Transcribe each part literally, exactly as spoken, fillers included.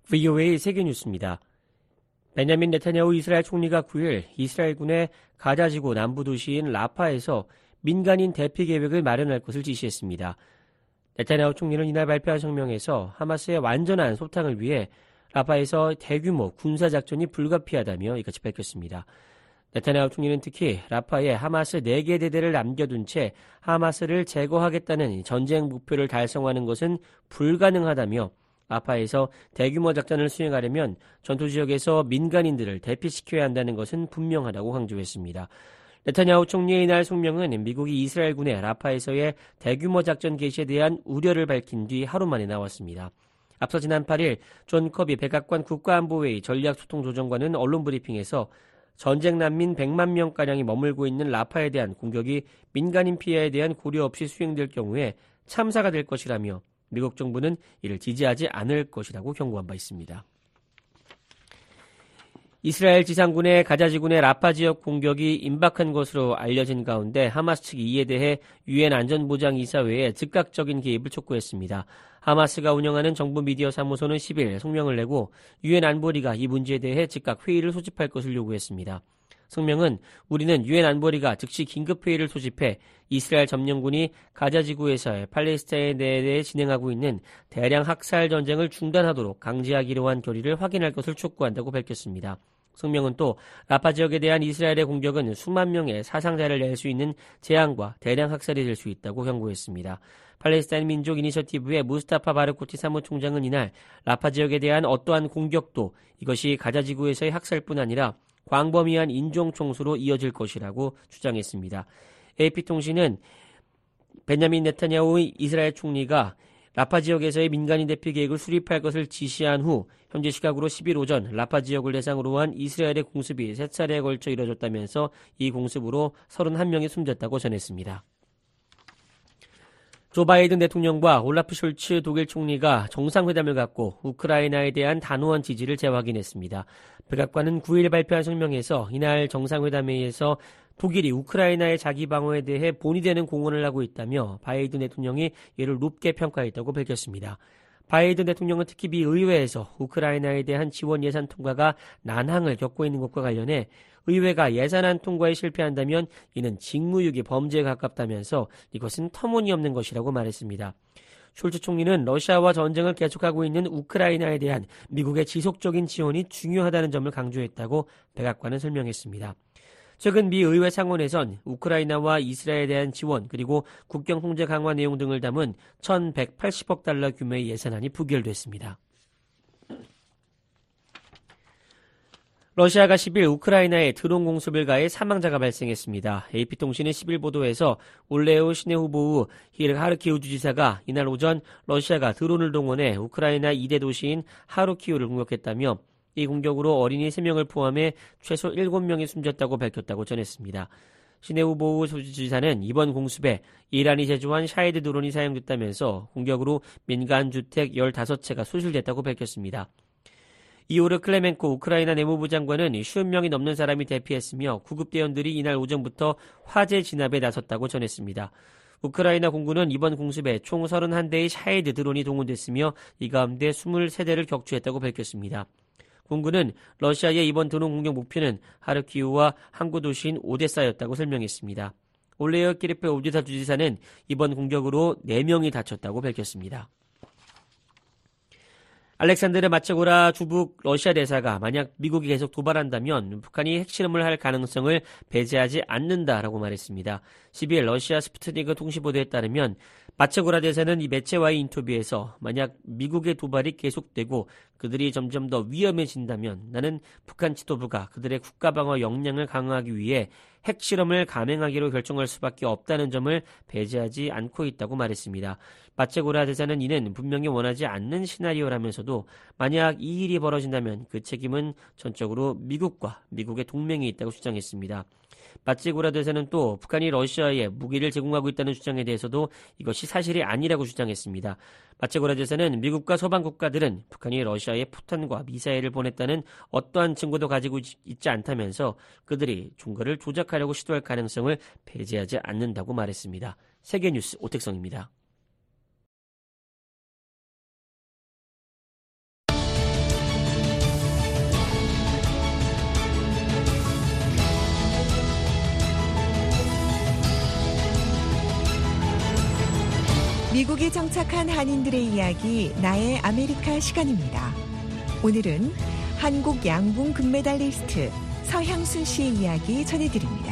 브이오에이 세계뉴스입니다. 베냐민 네타냐후 이스라엘 총리가 구일 이스라엘군의 가자지구 남부 도시인 라파에서 민간인 대피 계획을 마련할 것을 지시했습니다. 네타냐후 총리는 이날 발표한 성명에서 하마스의 완전한 소탕을 위해 라파에서 대규모 군사작전이 불가피하다며 이같이 밝혔습니다. 네타냐후 총리는 특히 라파에 하마스 네 개 대대를 남겨둔 채 하마스를 제거하겠다는 전쟁 목표를 달성하는 것은 불가능하다며 라파에서 대규모 작전을 수행하려면 전투 지역에서 민간인들을 대피시켜야 한다는 것은 분명하다고 강조했습니다. 네타냐후 총리의 이날 성명은 미국이 이스라엘군의 라파에서의 대규모 작전 개시에 대한 우려를 밝힌 뒤 하루 만에 나왔습니다. 앞서 지난 팔일 존 커비 백악관 국가안보회의 전략소통조정관은 언론 브리핑에서 전쟁 난민 백만 명가량이 머물고 있는 라파에 대한 공격이 민간인 피해에 대한 고려 없이 수행될 경우에 참사가 될 것이라며 미국 정부는 이를 지지하지 않을 것이라고 경고한 바 있습니다. 이스라엘 지상군의 가자지군의 라파 지역 공격이 임박한 것으로 알려진 가운데 하마스 측이 이에 대해 유엔 안전보장이사회에 즉각적인 개입을 촉구했습니다. 하마스가 운영하는 정부 미디어 사무소는 십일 성명을 내고 유엔 안보리가 이 문제에 대해 즉각 회의를 소집할 것을 요구했습니다. 성명은 우리는 유엔 안보리가 즉시 긴급회의를 소집해 이스라엘 점령군이 가자지구에서의 팔레스타인에 대해 진행하고 있는 대량 학살 전쟁을 중단하도록 강제하기로 한 결의를 확인할 것을 촉구한다고 밝혔습니다. 성명은 또 라파 지역에 대한 이스라엘의 공격은 수만 명의 사상자를 낼 수 있는 재앙과 대량 학살이 될 수 있다고 경고했습니다. 팔레스타인 민족 이니셔티브의 무스타파 바르코티 사무총장은 이날 라파 지역에 대한 어떠한 공격도 이것이 가자지구에서의 학살뿐 아니라 광범위한 인종 총수로 이어질 것이라고 주장했습니다. 에이피통신은 베냐민 네타냐후 이스라엘 총리가 라파 지역에서의 민간인 대피 계획을 수립할 것을 지시한 후 현지 시각으로 십일 오전 라파 지역을 대상으로 한 이스라엘의 공습이 세 차례에 걸쳐 이뤄졌다면서 이 공습으로 서른한 명이 숨졌다고 전했습니다. 조 바이든 대통령과 올라프 숄츠 독일 총리가 정상회담을 갖고 우크라이나에 대한 단호한 지지를 재확인했습니다. 백악관은 구일 발표한 성명에서 이날 정상회담회의에서 독일이 우크라이나의 자기 방어에 대해 본이 되는 공헌을 하고 있다며 바이든 대통령이 이를 높게 평가했다고 밝혔습니다. 바이든 대통령은 특히 미 의회에서 우크라이나에 대한 지원 예산 통과가 난항을 겪고 있는 것과 관련해 의회가 예산안 통과에 실패한다면 이는 직무유기 범죄에 가깝다면서 이것은 터무니없는 것이라고 말했습니다. 숄츠 총리는 러시아와 전쟁을 계속하고 있는 우크라이나에 대한 미국의 지속적인 지원이 중요하다는 점을 강조했다고 백악관은 설명했습니다. 최근 미 의회 상원에선 우크라이나와 이스라엘에 대한 지원 그리고 국경 통제 강화 내용 등을 담은 천백팔십억 달러 규모의 예산안이 부결됐습니다. 러시아가 십일 우크라이나에 드론 공습을 가해 사망자가 발생했습니다. 에이피통신은 십일 보도에서 올레오 시네후보우 하르키우 주지사가 이날 오전 러시아가 드론을 동원해 우크라이나 이 대 도시인 하르키우를 공격했다며 이 공격으로 어린이 세 명을 포함해 최소 일곱 명이 숨졌다고 밝혔다고 전했습니다. 시네후보우 주지사는 이번 공습에 이란이 제조한 샤헤드 드론이 사용됐다면서 공격으로 민간 주택 열다섯 채가 소실됐다고 밝혔습니다. 이오르 클레멘코 우크라이나 내무부 장관은 오십 명이 넘는 사람이 대피했으며 구급대원들이 이날 오전부터 화재 진압에 나섰다고 전했습니다. 우크라이나 공군은 이번 공습에 총 서른한 대의 샤헤드 드론이 동원됐으며 이 가운데 이십삼 대를 격추했다고 밝혔습니다. 공군은 러시아의 이번 드론 공격 목표는 하르키우와 항구 도시인 오데사였다고 설명했습니다. 올레어 키르페 오데사 주지사는 이번 공격으로 네 명이 다쳤다고 밝혔습니다. 알렉산드르 마체고라 주북 러시아 대사가 만약 미국이 계속 도발한다면 북한이 핵실험을 할 가능성을 배제하지 않는다라고 말했습니다. 십이일 러시아 스푸트니크 통신 보도에 따르면 마체고라 대사는 이 매체와의 인터뷰에서 만약 미국의 도발이 계속되고 그들이 점점 더 위험해진다면 나는 북한 지도부가 그들의 국가방어 역량을 강화하기 위해 핵실험을 감행하기로 결정할 수밖에 없다는 점을 배제하지 않고 있다고 말했습니다. 마체고라 대사는 이는 분명히 원하지 않는 시나리오라면서도 만약 이 일이 벌어진다면 그 책임은 전적으로 미국과 미국의 동맹이 있다고 주장했습니다. 마체고라 대사는 또 북한이 러시아에 무기를 제공하고 있다는 주장에 대해서도 이것이 사실이 아니라고 주장했습니다. 마체고라 대사는 미국과 서방 국가들은 북한이 러시아에 포탄과 미사일을 보냈다는 어떠한 증거도 가지고 있지 않다면서 그들이 종거를 조작하려고 시도할 가능성을 배제하지 않는다고 말했습니다. 세계뉴스 오택성입니다. 미국에 정착한 한인들의 이야기, 나의 아메리카 시간입니다. 오늘은 한국 양궁 금메달리스트 서향순 씨의 이야기 전해드립니다.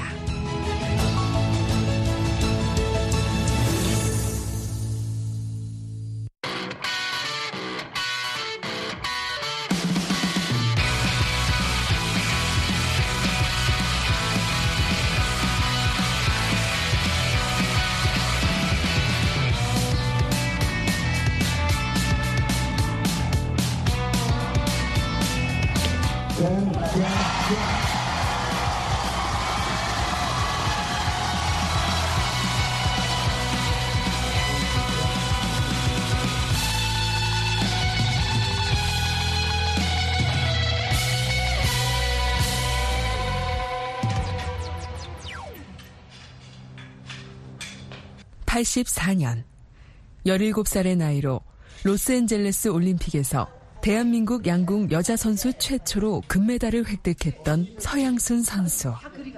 팔십사 년, 열일곱 살의 나이로 로스앤젤레스 올림픽에서 대한민국 양궁 여자 선수 최초로 금메달을 획득했던 서향순 선수.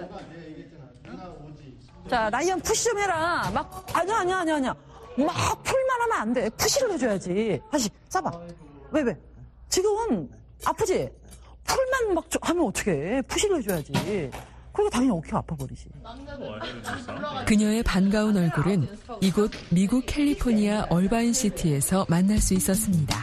자, 라이언 푸시 좀 해라. 막, 아니야, 아니야, 아니야, 아니야. 막 풀만 하면 안 돼. 푸시를 해줘야지. 다시, 싸봐. 왜, 왜? 지금 아프지? 풀만 막 하면 어떡해. 푸시를 해줘야지. 그러니까 당연히 어깨가 아파버리지. 그녀의 반가운 얼굴은 이곳 미국 캘리포니아 얼바인시티에서 만날 수 있었습니다.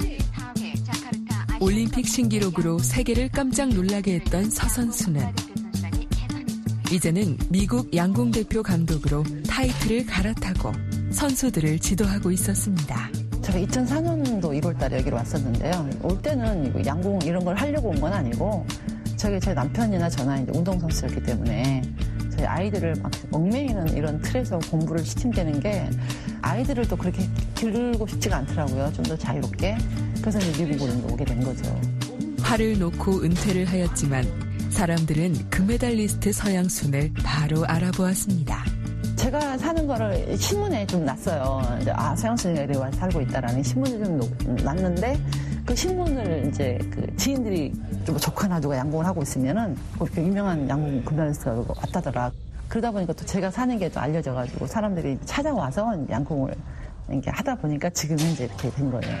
올림픽 신기록으로 세계를 깜짝 놀라게 했던 서 선수는 이제는 미국 양궁 대표 감독으로 타이틀을 갈아타고 선수들을 지도하고 있었습니다. 제가 이천사 년도 일월 달에 여기로 왔었는데요. 올 때는 양궁 이런 걸 하려고 온 건 아니고 저기 제 남편이나 저나 이제 운동선수였기 때문에 저희 아이들을 막 얽매이는 이런 틀에서 공부를 시킨다는 게 아이들을 또 그렇게 기르고 싶지가 않더라고요. 좀 더 자유롭게. 그래서 이제 미국으로 오게 된 거죠. 활을 놓고 은퇴를 하였지만 사람들은 금메달리스트 서향순을 바로 알아보았습니다. 제가 사는 거를 신문에 좀 났어요. 이제 아, 서향순이가 이래 와서 살고 있다라는 신문이 좀 났는데 그 신문을 이제 그 지인들이 좀 조카나 누가 양궁을 하고 있으면은 그렇게 유명한 양궁 금메달리스트가 왔다더라. 그러다 보니까 또 제가 사는 게 또 알려져가지고 사람들이 찾아와서 양궁을 이렇게 하다 보니까 지금 현재 이렇게 된 거예요.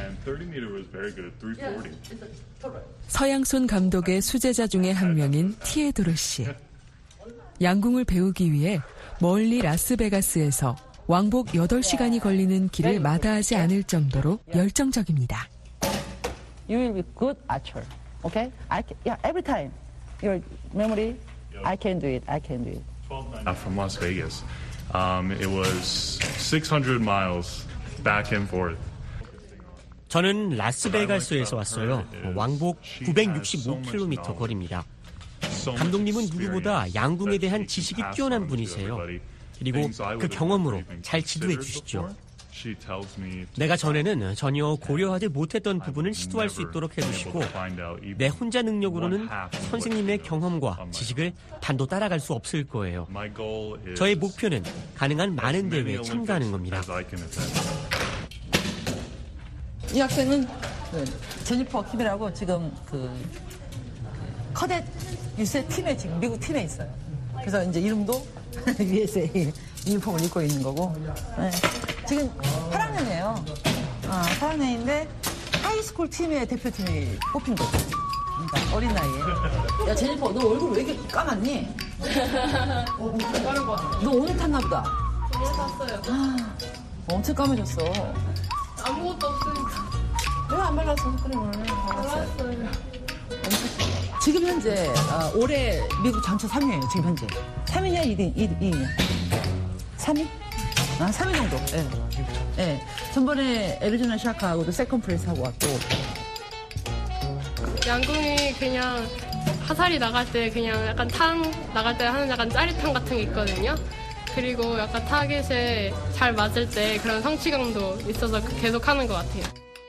서향순 감독의 수제자 중에 한 명인 티에도르 씨. 양궁을 배우기 위해 멀리 라스베가스에서 왕복 여덟 시간이 걸리는 길을 마다하지 않을 정도로 열정적입니다. You will be good archer, okay? I can, yeah, every time. Your memory, I can do it, I can do it. I'm from Las Vegas. Um, it was six hundred miles back and forth. 저는 라스베가스에서 왔어요. 왕복 구백육십오 킬로미터 거리입니다. 감독님은 누구보다 양궁에 대한 지식이 뛰어난 분이세요. 그리고 그 경험으로 잘 지도해 주시죠. 내가 전에는 전혀 고려하지 못했던 부분을 시도할 수 있도록 해주시고 내 혼자 능력으로는 선생님의 경험과 지식을 반도 따라갈 수 없을 거예요. 저의 목표는 가능한 많은 대회에 참가하는 겁니다. 이 학생은 제니퍼 킴이라고 지금 그 커댓 유세 팀에 지금 미국 팀에 있어요. 그래서 이제 이름도 유에스에이 유니폼을 입고 있는 거고. 네. 지금 팔 학년이에요. 아, 팔 학년인데 하이스쿨 팀의 대표팀이 뽑힌 거죠. 그러니까 어린 나이에. 야 제니퍼 너 얼굴 왜 이렇게 까맣니? 너 오늘 탔나 보다. 오늘 탔어요. 아, 엄청 까매졌어. 아무것도 없으니까. 왜 안 발랐어 선크림을? 발랐어요. 지금 현재 어, 올해 미국 전체 삼 위예요. 지금 현재 삼 위냐 이 위, 이 위냐? 삼 위? 아, 삼 위 정도. 예. 네. 네. 전번에 애리조나 샤카하고도 세컨 플레이스 하고 왔고. 양궁이 그냥 화살이 나갈 때 그냥 약간 탕 나갈 때 하는 약간 짜릿함 같은 게 있거든요. 그리고 약간 타겟에 잘 맞을 때 그런 성취감도 있어서 계속 하는 것 같아요.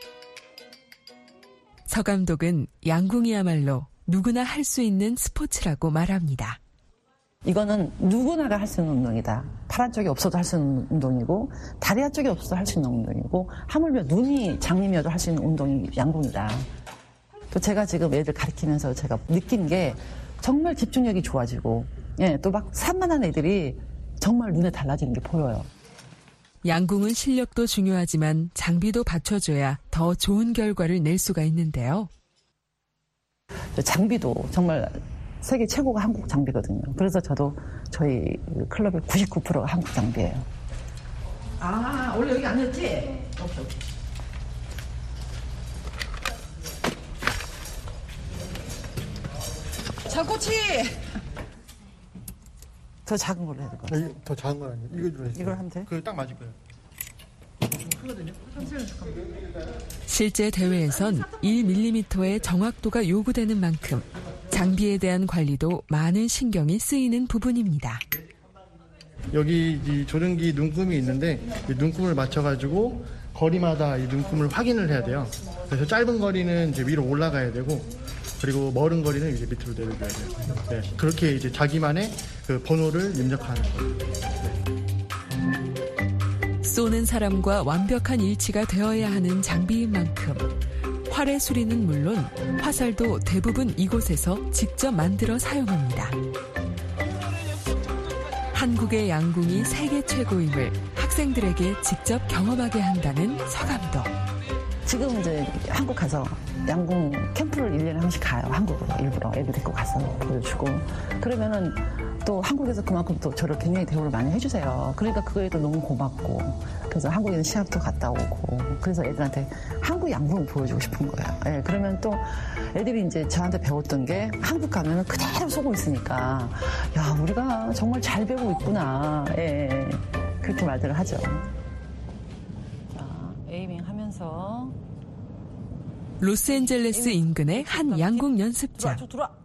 서 감독은 양궁이야말로 누구나 할 수 있는 스포츠라고 말합니다. 이거는 누구나가 할 수 있는 운동이다. 팔 한쪽이 없어도 할 수 있는 운동이고 다리 한쪽이 없어도 할 수 있는 운동이고 하물며 눈이 장님이어도 할 수 있는 운동이 양궁이다. 또 제가 지금 애들 가르치면서 제가 느낀 게 정말 집중력이 좋아지고 예, 또 막 산만한 애들이 정말 눈에 달라지는 게 보여요. 양궁은 실력도 중요하지만 장비도 받쳐줘야 더 좋은 결과를 낼 수가 있는데요. 장비도 정말 세계 최고가 한국 장비거든요. 그래서 저도 저희 클럽의 구십구 퍼센트가 한국 장비예요. 아, 원래 여기 아니었지? 오케이, 오케이. 잘꼬치! 더 작은 걸로 해야 될 것 같아요. 아니, 더 작은 건 아니에요. 이거 들어있어요. 이걸 하면 돼? 그거 딱 맞을 거예요. 크거든요. 실제 대회에선 일 밀리미터의 정확도가 요구되는 만큼 장비에 대한 관리도 많은 신경이 쓰이는 부분입니다. 여기 이 조정기 눈금이 있는데 이 눈금을 맞춰가지고 거리마다 이 눈금을 확인을 해야 돼요. 그래서 짧은 거리는 이제 위로 올라가야 되고 그리고 멀은 거리는 이제 밑으로 내려줘야 돼요. 네, 그렇게 이제 자기만의 그 번호를 입력하는 거예요. 쏘는 사람과 완벽한 일치가 되어야 하는 장비인 만큼 활의 수리는 물론 화살도 대부분 이곳에서 직접 만들어 사용합니다. 한국의 양궁이 세계 최고임을 학생들에게 직접 경험하게 한다는 서 감독. 지금 이제 한국 가서 양궁 캠프를 일 년에 한 번씩 가요. 한국으로 일부러 애들 데리고 가서 보여주고. 그러면은 또 한국에서 그만큼 또 저를 굉장히 대우를 많이 해주세요. 그러니까 그거에도 너무 고맙고. 그래서 한국에는 시합도 갔다 오고. 그래서 애들한테 한국 양궁을 보여주고 싶은 거예요. 예, 그러면 또 애들이 이제 저한테 배웠던 게 한국 가면은 그대로 속고 있으니까 야, 우리가 정말 잘 배우고 있구나. 예, 그렇게 말들을 하죠. 자, 에이밍 하면서. 로스앤젤레스 인근의 한 양궁 연습장.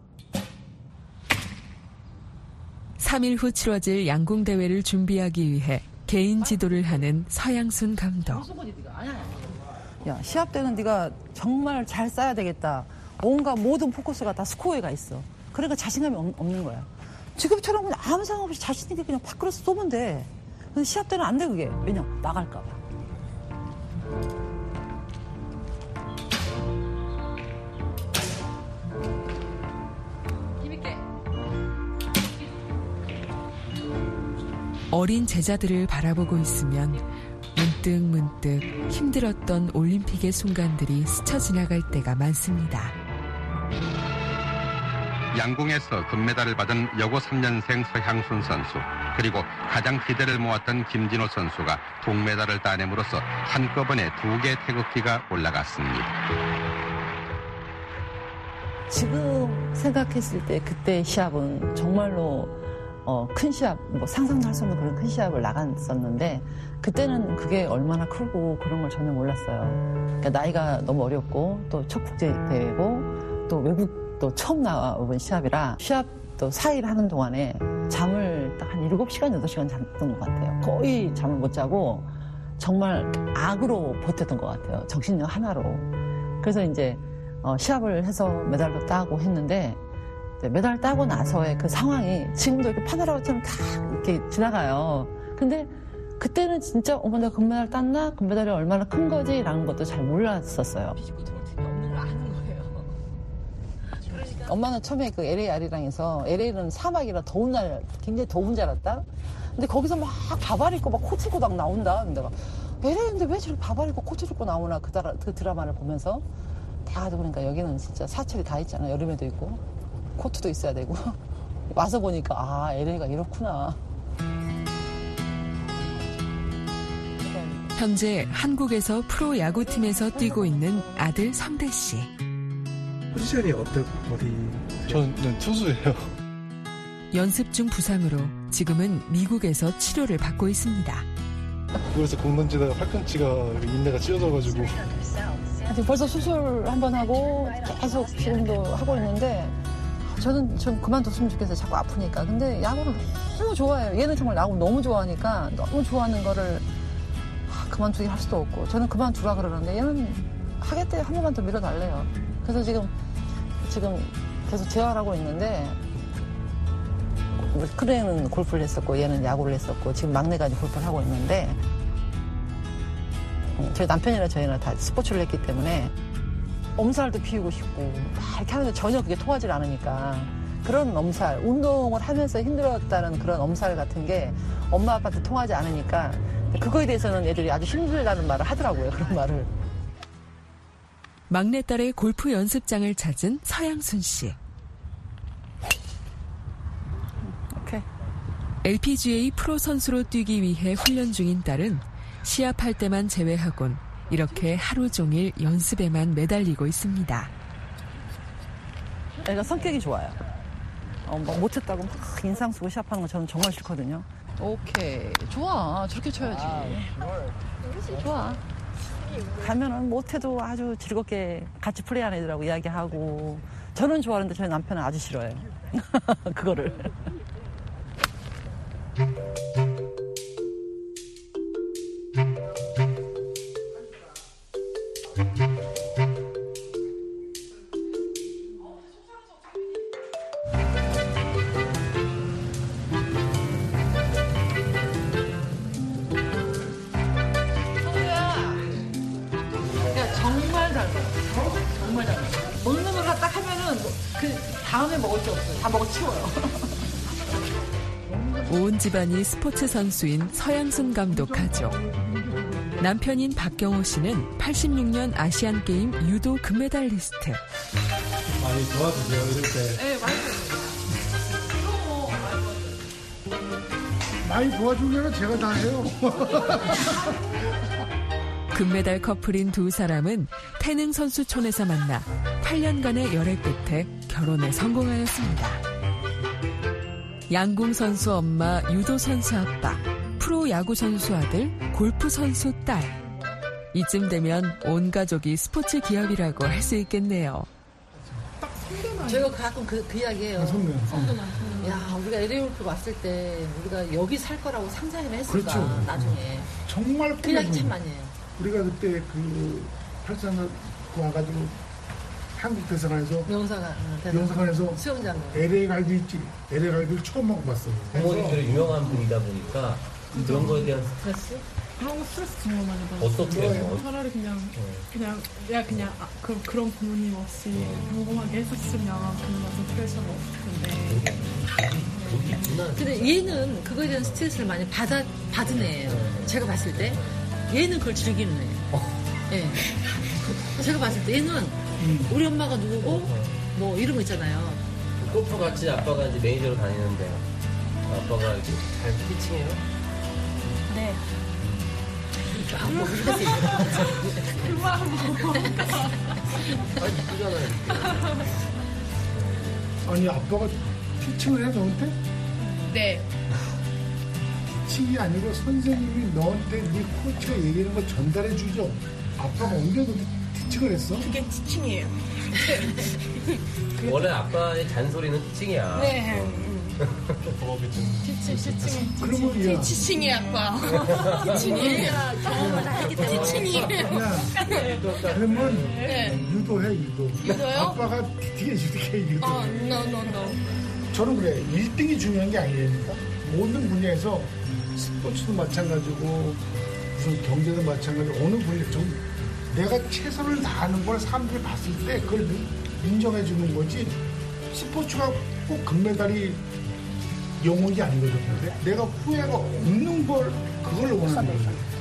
삼 일 후 치러질 양궁 대회를 준비하기 위해 개인 지도를 하는 서양순 감독. 야, 시합 때는 네가 정말 잘 쏴야 되겠다. 온갖 모든 포커스가 다 스코어에 가 있어. 그러니까 자신감이 없는 거야. 지금처럼 그냥 아무 생각 없이 자신 있게 그냥 밖으로 쏘면 돼. 근데 시합 때는 안 돼, 그게. 왜냐? 나갈까 봐. 어린 제자들을 바라보고 있으면 문득 문득 힘들었던 올림픽의 순간들이 스쳐 지나갈 때가 많습니다. 양궁에서 금메달을 받은 여고 삼 년생 서향순 선수, 그리고 가장 기대를 모았던 김진호 선수가 동메달을 따냄으로써 한꺼번에 두 개의 태극기가 올라갔습니다. 지금 생각했을 때 그때 시합은 정말로 어, 큰 시합, 뭐 상상도 할 수 없는 그런 큰 시합을 나갔었는데 그때는 그게 얼마나 크고 그런 걸 전혀 몰랐어요. 그러니까 나이가 너무 어렸고 또 첫 국제대회고 또 외국도 처음 나와본 시합이라 시합도 사 일 하는 동안에 잠을 딱 한 일곱 시간, 여덟 시간 잤던 것 같아요. 거의 잠을 못 자고 정말 악으로 버텼던 것 같아요. 정신력 하나로. 그래서 이제 어, 시합을 해서 메달도 따고 했는데 메달 따고 나서의 그 상황이 지금도 이렇게 파노라마처럼 다 이렇게 지나가요. 근데 그때는 진짜 어머 내가 금메달 땄나? 금메달이 얼마나 큰 거지? 라는 것도 잘 몰랐었어요. 엄마는 처음에 그 엘에이 아리랑에서 엘에이는 사막이라 더운 날 굉장히 더운 줄 알았다. 근데 거기서 막 바바리 입고 막 코트 입고 막 나온다. 근데 막 엘에이인데 왜 저렇게 바바리 입고 코트 입고 나오나 그, 드라, 그 드라마를 보면서 다 그러니까 여기는 진짜 사철이 다 있잖아. 여름에도 있고. 코트도 있어야 되고 와서 보니까 아 엘에이가 이렇구나. 현재 한국에서 프로 야구팀에서 뛰고 있는 아들 성대 씨. 포지션이 어때, 어디? 저는 투수예요. 연습 중 부상으로 지금은 미국에서 치료를 받고 있습니다. 그래서 공 던지다가 팔꿈치가 인대가 찢어져가지고 지금 벌써 수술 한 번 하고 계속 지금도 하고 있는데 저는 좀 그만뒀으면 좋겠어요. 자꾸 아프니까. 근데 야구를 너무 좋아해요. 얘는 정말 야구 너무 좋아하니까 너무 좋아하는 거를 그만두기 할 수도 없고 저는 그만두라 그러는데 얘는 하겠대. 한 번만 더 밀어달래요. 그래서 지금 지금 계속 재활하고 있는데 큰애는 골프를 했었고 얘는 야구를 했었고 지금 막내가 이제 골프를 하고 있는데 저희 남편이나 저희는 다 스포츠를 했기 때문에 엄살도 피우고 싶고 막 이렇게 하는데 전혀 그게 통하지 않으니까 그런 엄살, 운동을 하면서 힘들었다는 그런 엄살 같은 게 엄마 아빠한테 통하지 않으니까 그거에 대해서는 애들이 아주 힘들다는 말을 하더라고요. 그런 말을. 막내딸의 골프 연습장을 찾은 서양순 씨. 오케이. 엘피지에이 프로 선수로 뛰기 위해 훈련 중인 딸은 시합할 때만 제외하곤 이렇게 하루 종일 연습에만 매달리고 있습니다. 애가 성격이 좋아요. 어, 뭐 못했다고 막 인상 쓰고 시합하는 거 저는 정말 싫거든요. 오케이. 좋아. 저렇게 쳐야지. 그렇지, 좋아. 가면은 못해도 아주 즐겁게 같이 플레이하는 애들하고 이야기하고 저는 좋아하는데 저희 남편은 아주 싫어요. 그거를. 먹는 거 딱 하면은 그 다음에 먹을 게 없어요. 다 먹어 치워요. 온 집안이 스포츠 선수인 서양순 감독 가족. 남편인 박경호 씨는 팔십육 년 아시안 게임 유도 금메달리스트. 많이 도와주세요 이럴 때. 네, 많이 도와줘요. 많이 도와주면 제가 다 해요. 금메달 커플인 두 사람은 태능 선수촌에서 만나 팔 년간의 열애 끝에 결혼에 성공하였습니다. 양궁 선수 엄마, 유도 선수 아빠, 프로 야구 선수 아들, 골프 선수 딸. 이쯤 되면 온 가족이 스포츠 기업이라고 할 수 있겠네요. 제가 가끔 그, 그 이야기예요. 선배. 야, 우리가 엘에이 골프 왔을 때 우리가 여기 살 거라고 상상이나 했을까? 그렇죠. 나중에. 정말 그 이야기 참 많이 해요. 우리가 그때 그 팔산을 와가지고 한국 대사관에서 명사관, 명사관에서 수영장 엘에이 갈비 있지. 엘에이 갈비를 처음 먹어봤어요. 부모님들이 유명한 분이다 보니까 그런 거에 대한 스트레스? 그런 거 스트레스 정말 많이 받아요. 어떻게 해요? 차라리 그냥 그냥 내가 그냥 아, 그, 그런 부모님 없이 평범하게 했었으면 그런 좀 프레셔가 없을 텐데. 근데 얘는 그거에 대한 스트레스를 많이 받아, 받은 애예요. 제가 봤을 때 얘는 그걸 즐기는 애예요. 예. 제가 봤을 때 얘는 우리 엄마가 누구고 뭐 이런 거 있잖아요. 골프 같이 아빠가 이제 매니저로 다니는데 아빠가 이렇게 잘 피칭해요? 네. 안 먹으세요. 그만 먹어. 아니 이쁘잖아요. 아니 아빠가 피칭을 해 너한테? 네. 피칭이 아니고 선생님이 너한테 네 코치가 얘기하는 거 전달해 주죠. 아빠가 언제 너한테 피칭을 했어? 그게 티칭이에요. 원래 아빠의 잔소리는 피칭이야. 네. 티칭, 티칭. 그러면 야. 티칭이 아빠. 티칭이. 경험을 다 했기 때문에. 티칭이. 야, 그러면 네. 유도해 유도. 유도요? 아빠가 뒤에 유도해 유도. 어, no, no, no. 저는 그래. 일 등이 중요한 게 아니니까. 모든 분야에서 스포츠도 마찬가지고 무슨 경제도 마찬가지고 어느 분야 좀 내가 최선을 다하는 걸 사람들이 봤을 때 그걸 인정해 주는 거지. 스포츠가 꼭 금메달이 영웅이 아니거든요. 내가 후회가 없는 걸 그걸 원하는 거죠.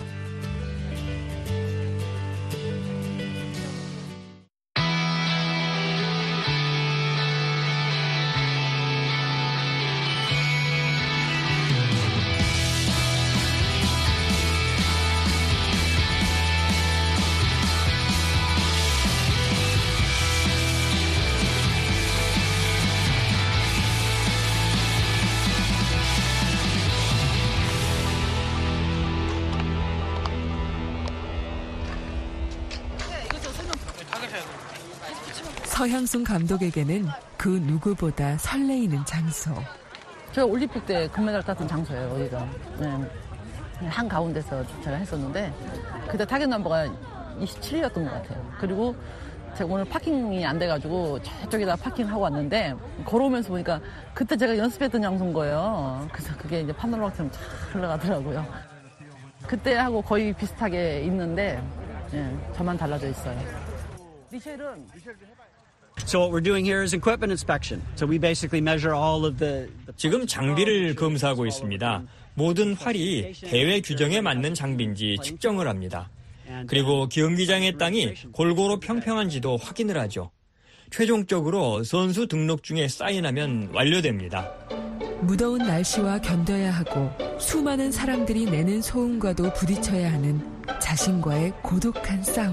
서향순 감독에게는 그 누구보다 설레이는 장소. 제가 올림픽 때 금메달 땄던 장소예요, 여기가. 네. 한 가운데서 제가 했었는데, 그때 타겟 넘버가 이십칠이었던 것 같아요. 그리고 제가 오늘 파킹이 안 돼가지고 저쪽에다 파킹하고 왔는데, 걸어오면서 보니까 그때 제가 연습했던 장소인 거예요. 그래서 그게 이제 파노라마처럼 잘 흘러가더라고요. 그때하고 거의 비슷하게 있는데, 네, 저만 달라져 있어요. 미셸은 So what we're doing here is equipment inspection. So we basically measure all of the. 지금 장비를 검사하고 있습니다. 모든 활이 대회 규정에 맞는 장비인지 측정을 합니다. 그리고 경기장의 땅이 골고루 평평한지도 확인을 하죠. 최종적으로 선수 등록증에 사인하면 완료됩니다. 무더운 날씨와 견뎌야 하고 수많은 사람들이 내는 소음과도 부딪혀야 하는 자신과의 고독한 싸움.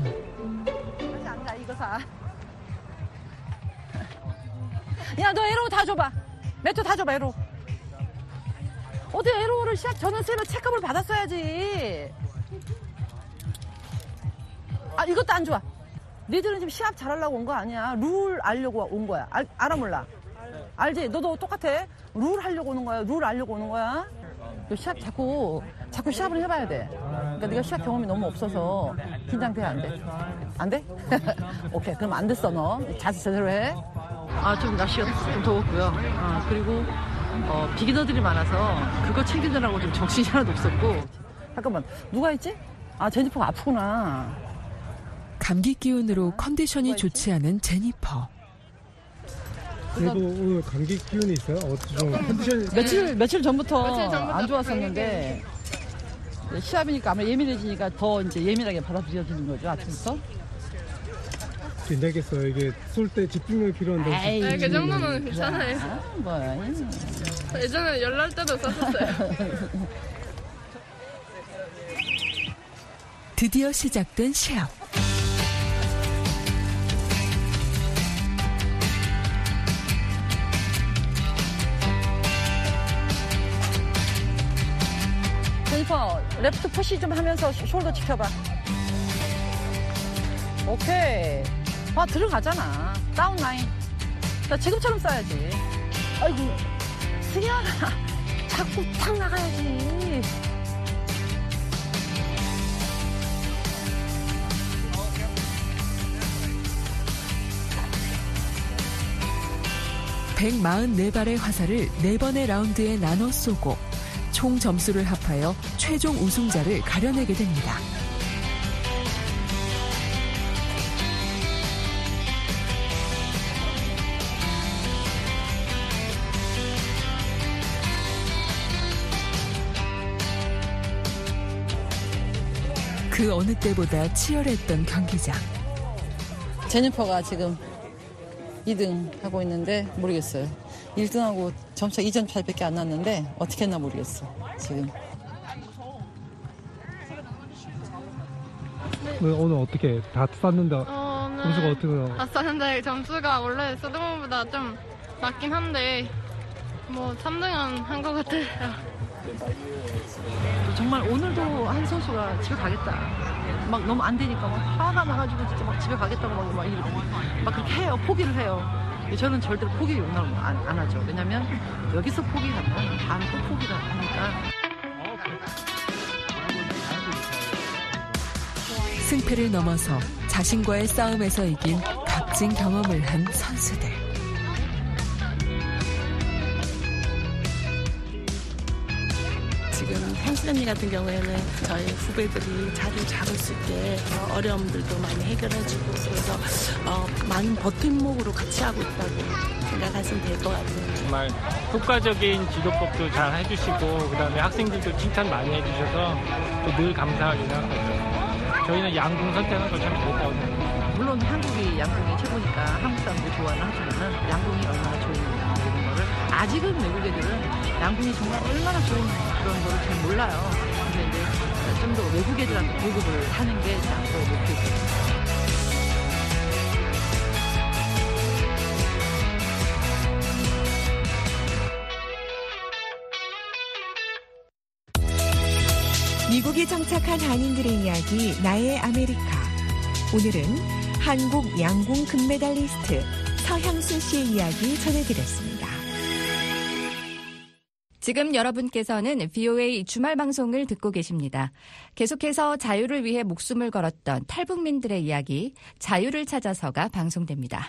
야, 너 에로 다 줘봐. 매트 다 줘봐, 에로. 어떻게 에로를 시합 전원 세면 체크업을 받았어야지. 아, 이것도 안 좋아. 니들은 지금 시합 잘하려고 온 거 아니야. 룰 알려고 온 거야. 알, 알아 몰라? 알지? 너도 똑같아. 룰 하려고 오는 거야. 룰 알려고 오는 거야. 너 시합 자꾸 자꾸 시합을 해봐야 돼. 그러니까 네가 시합 경험이 너무 없어서 긴장돼. 안 돼? 안 돼? 오케이. 그럼 안 됐어 너. 자세 제대로 해. 아, 좀 날씨가 좀 더웠고요. 아, 그리고 어, 비기너들이 많아서 그거 챙기느라고 좀 정신이 하나도 없었고. 잠깐만. 누가 있지? 아, 제니퍼가 아프구나. 감기 기운으로 컨디션이 좋지 않은 제니퍼. 그래도 오늘 감기 기운이 있어요? 어떻게 좀 컨디션이... 며칠, 며칠 전부터, 며칠 전부터 안 좋았었는데 시합이니까 아마 예민해지니까 더 이제 예민하게 받아들여지는 거죠, 아침부터. 괜찮겠어요. 이게 쏠 때 집중력이 필요한데. 네, 그 정도는 괜찮아요. 아, 뭐야. 예전에 열날 때도 썼었어요. 드디어 시작된 시합. 제니퍼, 레프트 푸시 좀 하면서 숄더 지켜봐. 오케이. 아, 들어가잖아. 다운 라인. 나 지금처럼 써야지. 아이고, 승현아. 자꾸 탁 나가야지. 백사십사 발의 화살을 네 번의 라운드에 나눠 쏘고 총 점수를 합하여 최종 우승자를 가려내게 됩니다. 그 어느 때보다 치열했던 경기장. 제니퍼가 지금 이 등 하고 있는데 모르겠어요. 일 등하고 점차 이 점 차이밖에 안 났는데 어떻게 했나 모르겠어 지금. 오늘 어떻게 다 쌌는데 어, 오늘 점수가 어떻게 나와? 다 쌌는데 점수가 원래 서등보다 좀 낮긴 한데 뭐 삼 등은 한 것 같아요. 정말 오늘도 한 선수가 집에 가겠다. 막 너무 안 되니까 막 화가 나가지고 진짜 막 집에 가겠다고 막, 막 이러고 막 그렇게 해요. 포기를 해요. 저는 절대로 포기 용납을 안, 안 하죠. 왜냐면 여기서 포기하면 다음에 또 포기를 하니까. 승패를 넘어서 자신과의 싸움에서 이긴 값진 경험을 한 선수들. 지금 향순 언니 같은 경우에는 저희 후배들이 자리를 잡을 수 있게 어려움들도 많이 해결해주고 그래서 어, 많은 버팀목으로 같이 하고 있다고 생각하시면 될 것 같아요. 정말 효과적인 지도법도 잘 해주시고 그다음에 학생들도 칭찬 많이 해주셔서 늘 감사하게 생각하죠. 저희는 양궁 선택한 거 참 좋다고 생각합니다. 물론 한국이 양궁이 최고니까 한국 사람들 좋아하는 하지만 양궁이 얼마나 좋은가 이런 거를 아직은 외국 애들은 양궁이 정말 얼마나 좋은 그런 거를 잘 몰라요. 근데 이제 좀 더 외국 애들한테 보급을 하는 게 앞으로 목표죠. 미국에 정착한 한인들의 이야기 나의 아메리카. 오늘은 한국 양궁 금메달리스트 서향순 씨의 이야기 전해드렸습니다. 지금 여러분께서는 브이오에이 주말 방송을 듣고 계십니다. 계속해서 자유를 위해 목숨을 걸었던 탈북민들의 이야기, 자유를 찾아서가 방송됩니다.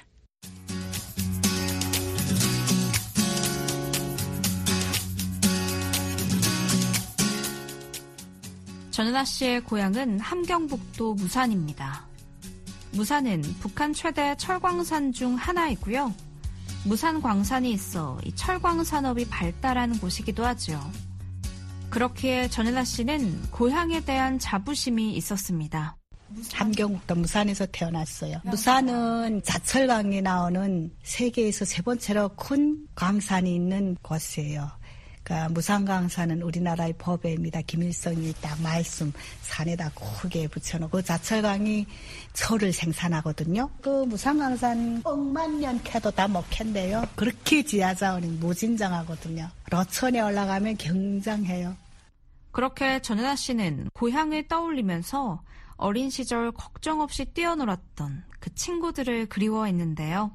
전은아 씨의 고향은 함경북도 무산입니다. 무산은 북한 최대 철광산 중 하나이고요. 무산 광산이 있어 이 철광 산업이 발달한 곳이기도 하죠. 그렇기에 전은아 씨는 고향에 대한 자부심이 있었습니다. 함경북도 무산에서 태어났어요. 무산은 자철강이 나오는 세계에서 세 번째로 큰 광산이 있는 곳이에요. 그러니까 무산강산은 우리나라의 법에입니다. 김일성이 딱 말씀 산에다 크게 붙여놓고 그 자철강이 철을 생산하거든요. 그 무산강산 억만 년 캐도 다 못 캔대요. 그렇게 지하자원이 무진장하거든요. 러천에 올라가면 굉장해요. 그렇게 전은아 씨는 고향을 떠올리면서 어린 시절 걱정 없이 뛰어놀았던 그 친구들을 그리워했는데요.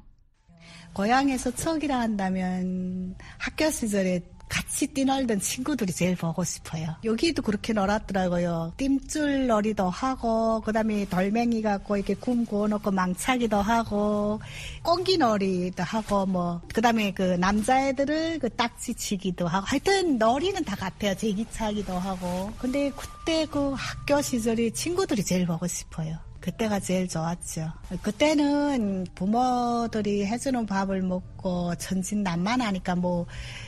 고향에서 추억이라 한다면 학교 시절에 같이 뛰놀던 친구들이 제일 보고 싶어요. 여기도 그렇게 놀았더라고요. 띰줄 놀이도 하고 그다음에 돌멩이 갖고 이렇게 굼 구워놓고 망차기도 하고 꽁기 놀이도 하고 뭐 그다음에 그 남자애들을 그 딱지치기도 하고 하여튼 놀이는 다 같아요. 제기차기도 하고. 근데 그때 그 학교 시절이 친구들이 제일 보고 싶어요. 그때가 제일 좋았죠. 그때는 부모들이 해주는 밥을 먹고 천진난만하니까 뭐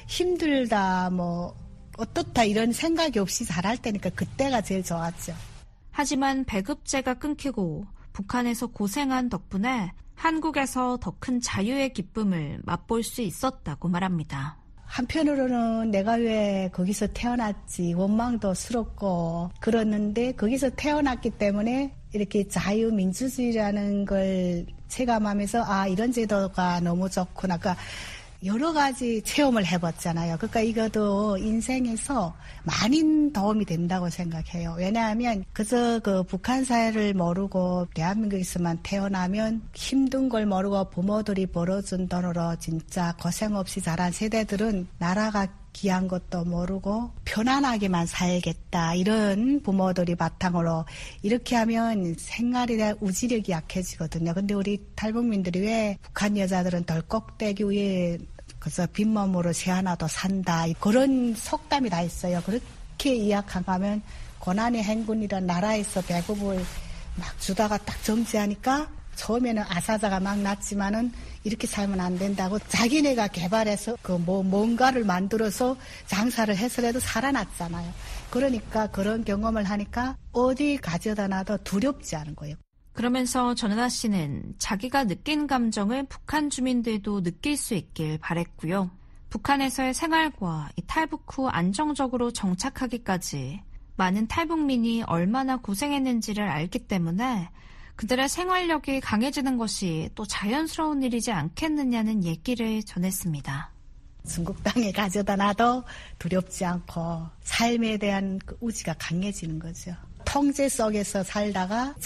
힘들다 뭐 어떻다 이런 생각이 없이 자랄 때니까 그때가 제일 좋았죠. 하지만 배급제가 끊기고 북한에서 고생한 덕분에 한국에서 더 큰 자유의 기쁨을 맛볼 수 있었다고 말합니다. 한편으로는 내가 왜 거기서 태어났지 원망도 스럽고 그랬는데 거기서 태어났기 때문에 이렇게 자유민주주의라는 걸 체감하면서 아 이런 제도가 너무 좋구나. 그러니까 여러 가지 체험을 해봤잖아요. 그러니까 이것도 인생에서 많은 도움이 된다고 생각해요. 왜냐하면 그저 그 북한 사회를 모르고 대한민국에서만 태어나면 힘든 걸 모르고 부모들이 벌어준 돈으로 진짜 고생 없이 자란 세대들은 나라가 귀한 것도 모르고 편안하게만 살겠다 이런 부모들이 바탕으로 이렇게 하면 생활에 대한 우지력이 약해지거든요. 근데 우리 탈북민들이 왜 북한 여자들은 덜꼭대기 위에 그래서 빈몸으로 새 하나도 산다 그런 속담이 다 있어요. 그렇게 이야기하면 고난의 행군이란 나라에서 배급을 막 주다가 딱 정지하니까 처음에는 아사자가 막 났지만은 이렇게 살면 안 된다고 자기네가 개발해서 그 뭐 뭔가를 만들어서 장사를 해서라도 살아났잖아요. 그러니까 그런 경험을 하니까 어디 가져다 놔도 두렵지 않은 거예요. 그러면서 전은아 씨는 자기가 느낀 감정을 북한 주민들도 느낄 수 있길 바랬고요. 북한에서의 생활과 이 탈북 후 안정적으로 정착하기까지 많은 탈북민이 얼마나 고생했는지를 알기 때문에 그들의 생활력이 강해지는 것이 또 자연스러운 일이지 않겠느냐는 얘기를 전했습니다. 중국 땅에 가져다 놔도 두렵지 않고 삶에 대한 그 의지가 강해지는 거죠. 통제 속에서 살다가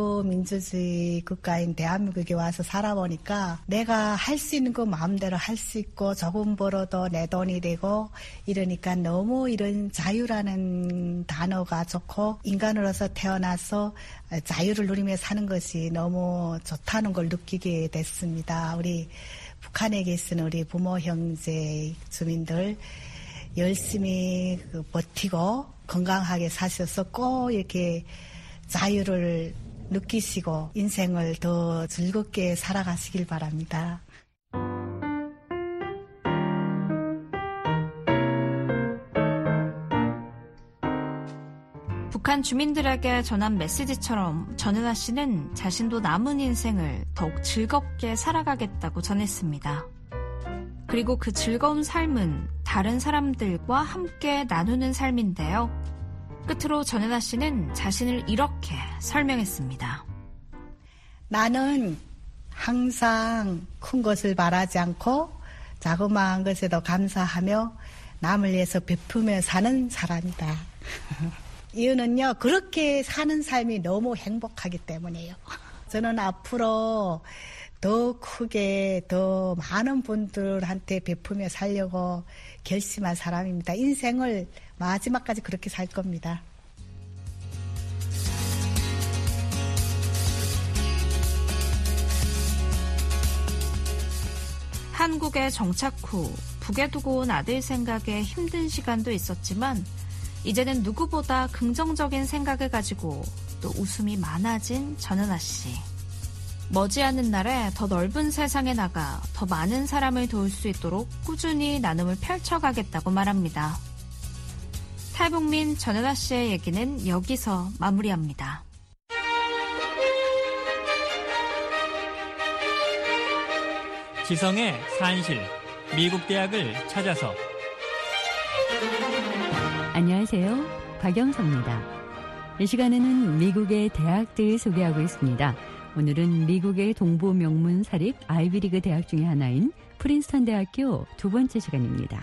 자유민주주의 국가인 대한민국에 와서 살아보니까 내가 할 수 있는 거 마음대로 할 수 있고 조금 벌어도 내 돈이 되고 이러니까 너무 이런 자유라는 단어가 좋고 인간으로서 태어나서 자유를 누리며 사는 것이 너무 좋다는 걸 느끼게 됐습니다. 우리 북한에 계신 우리 부모 형제 주민들 열심히 버티고 건강하게 사셔서 꼭 이렇게 자유를 느끼시고 인생을 더 즐겁게 살아가시길 바랍니다. 북한 주민들에게 전한 메시지처럼 전은아 씨는 자신도 남은 인생을 더욱 즐겁게 살아가겠다고 전했습니다. 그리고 그 즐거운 삶은 다른 사람들과 함께 나누는 삶인데요. 끝으로 전은아 씨는 자신을 이렇게 설명했습니다. 나는 항상 큰 것을 바라지 않고 자그마한 것에도 감사하며 남을 위해서 베푸며 사는 사람이다. 이유는요, 그렇게 사는 삶이 너무 행복하기 때문이에요. 저는 앞으로 더 크게 더 많은 분들한테 베푸며 살려고 결심한 사람입니다. 인생을 마지막까지 그렇게 살 겁니다. 한국에 정착 후 북에 두고 온 아들 생각에 힘든 시간도 있었지만 이제는 누구보다 긍정적인 생각을 가지고 또 웃음이 많아진 전은아 씨. 머지않은 날에 더 넓은 세상에 나가 더 많은 사람을 도울 수 있도록 꾸준히 나눔을 펼쳐가겠다고 말합니다. 탈북민 전현아 씨의 얘기는 여기서 마무리합니다. 지성의 산실, 미국 대학을 찾아서. 안녕하세요. 박영서입니다. 이 시간에는 미국의 대학들 소개하고 있습니다. 오늘은 미국의 동부 명문 사립 아이비리그 대학 중에 하나인 프린스턴 대학교 두 번째 시간입니다.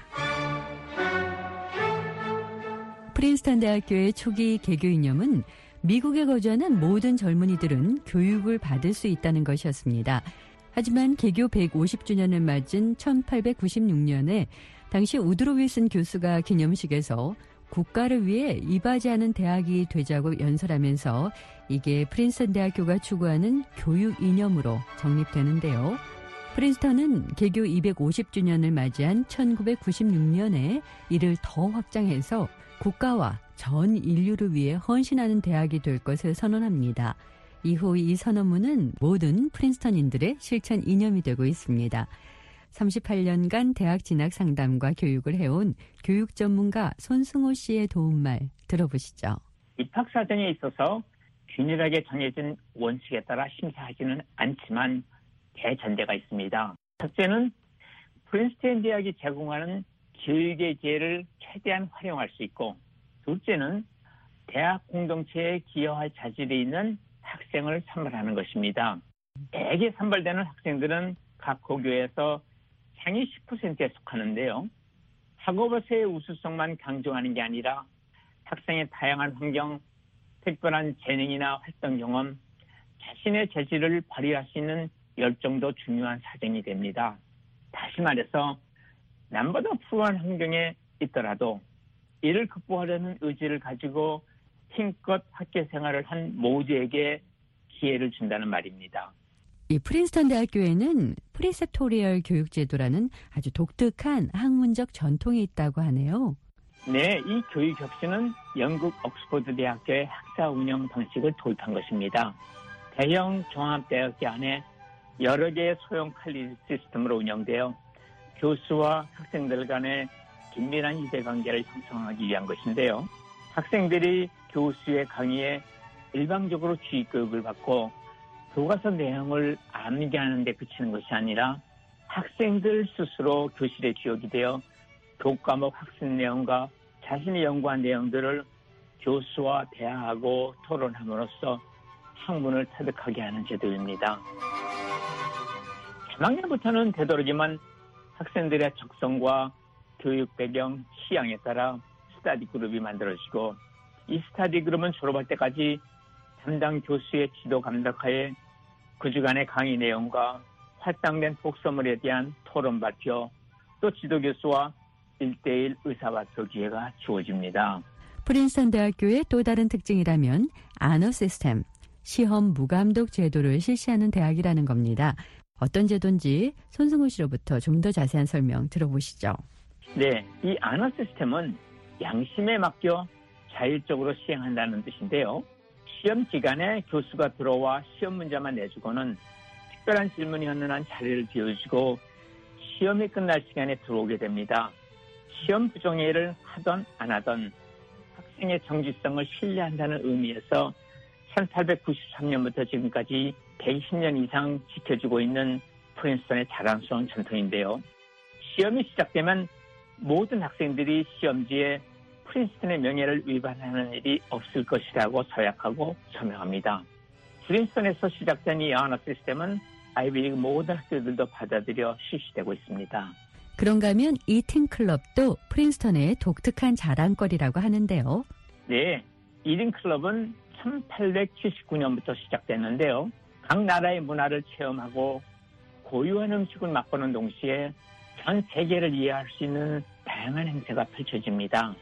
프린스턴 대학교의 초기 개교 이념은 미국에 거주하는 모든 젊은이들은 교육을 받을 수 있다는 것이었습니다. 하지만 개교 백오십 주년을 맞은 천팔백구십육 년에 당시 우드로 윌슨 교수가 기념식에서 국가를 위해 이바지하는 대학이 되자고 연설하면서 이게 프린스턴 대학교가 추구하는 교육 이념으로 정립되는데요. 프린스턴은 개교 이백오십 주년을 맞이한 천구백구십육 년에 이를 더 확장해서 국가와 전 인류를 위해 헌신하는 대학이 될 것을 선언합니다. 이후 이 선언문은 모든 프린스턴인들의 실천 이념이 되고 있습니다. 삼십팔 년간 대학 진학 상담과 교육을 해온 교육 전문가 손승호 씨의 도움말 들어보시죠. 입학 사정에 있어서 균일하게 정해진 원칙에 따라 심사하지는 않지만 대전제가 있습니다. 첫째는 프린스턴 대학이 제공하는 교육의 기회를 최대한 활용할 수 있고, 둘째는 대학 공동체에 기여할 자질이 있는 학생을 선발하는 것입니다. 대개 선발되는 학생들은 각 고교에서 상위 십 퍼센트에 속하는데요. 학업에서의 우수성만 강조하는 게 아니라 학생의 다양한 환경, 특별한 재능이나 활동 경험, 자신의 재질을 발휘할 수 있는 열정도 중요한 사정이 됩니다. 다시 말해서 남보다 불우한 환경에 있더라도 이를 극복하려는 의지를 가지고 힘껏 학교 생활을 한 모두에게 기회를 준다는 말입니다. 이 프린스턴 대학교에는 프리셉토리얼 교육제도라는 아주 독특한 학문적 전통이 있다고 하네요. 네, 이 교육 혁신은 영국 옥스퍼드 대학교의 학사 운영 방식을 도입한 것입니다. 대형 종합대학교 안에 여러 개의 소형 칼리지 시스템으로 운영되어 교수와 학생들 간의 긴밀한 유대관계를 형성하기 위한 것인데요. 학생들이 교수의 강의에 일방적으로 주입교육을 받고 교과서 내용을 암기하는 데 그치는 것이 아니라 학생들 스스로 교실에 주역이 되어 교과목 학습 내용과 자신이 연구한 내용들을 교수와 대화하고 토론함으로써 학문을 터득하게 하는 제도입니다. 삼 학년부터는 되도록이면 학생들의 적성과 교육 배경, 취향에 따라 스터디 그룹이 만들어지고, 이 스터디 그룹은 졸업할 때까지 담당 교수의 지도 감독하에 그 주간의 강의 내용과 활당된 독서물에 대한 토론 발표, 또 지도 교수와 일 대일 의사 발표 기회가 주어집니다. 프린스턴 대학교의 또 다른 특징이라면 아너 시스템, 시험 무감독 제도를 실시하는 대학이라는 겁니다. 어떤 제도인지 손승호 씨로부터 좀 더 자세한 설명 들어보시죠. 네, 이 아너 시스템은 양심에 맡겨 자율적으로 시행한다는 뜻인데요. 시험 기간에 교수가 들어와 시험 문제만 내주고는 특별한 질문이 없는 한 자리를 비워주고 시험이 끝날 시간에 들어오게 됩니다. 시험 부정행위를 하던 안 하던 학생의 정직성을 신뢰한다는 의미에서 천팔백구십삼 년부터 지금까지 백이십 년 이상 지켜지고 있는 프린스턴의 자랑스러운 전통인데요. 시험이 시작되면 모든 학생들이 시험지에 프린스턴의 명예를 위반하는 일이 없을 것이라고 서약하고 서명합니다. 프린스턴에서 시작된 이 아너 시스템은 아이비리그 모든 학교들도 받아들여 실시되고 있습니다. 그런가 하면 이 팀클럽도 프린스턴의 독특한 자랑거리라고 하는데요. 네, 이 팀클럽은 천팔백칠십구 년부터 시작됐는데요. 각 나라의 문화를 체험하고 고유한 음식을 맛보는 동시에 전 세계를 이해할 수 있는 다양한 행사가 펼쳐집니다.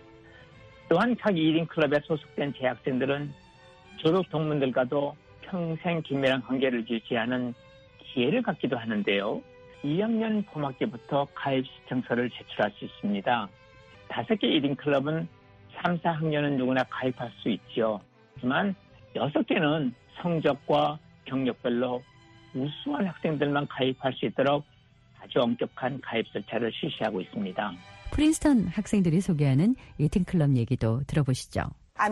또한 각 이 인 클럽에 소속된 재학생들은 졸업 동문들과도 평생 긴밀한 관계를 유지하는 기회를 갖기도 하는데요. 이 학년 봄학기부터 가입 신청서를 제출할 수 있습니다. 다섯 개 일 인 클럽은 삼, 사 학년은 누구나 가입할 수 있죠. 하지만 여섯 개는 성적과 경력별로 우수한 학생들만 가입할 수 있도록 아주 엄격한 가입 절차를 실시하고 있습니다. 프린스턴 학생들이 소개하는 이팅클럽 얘기도 들어보시죠.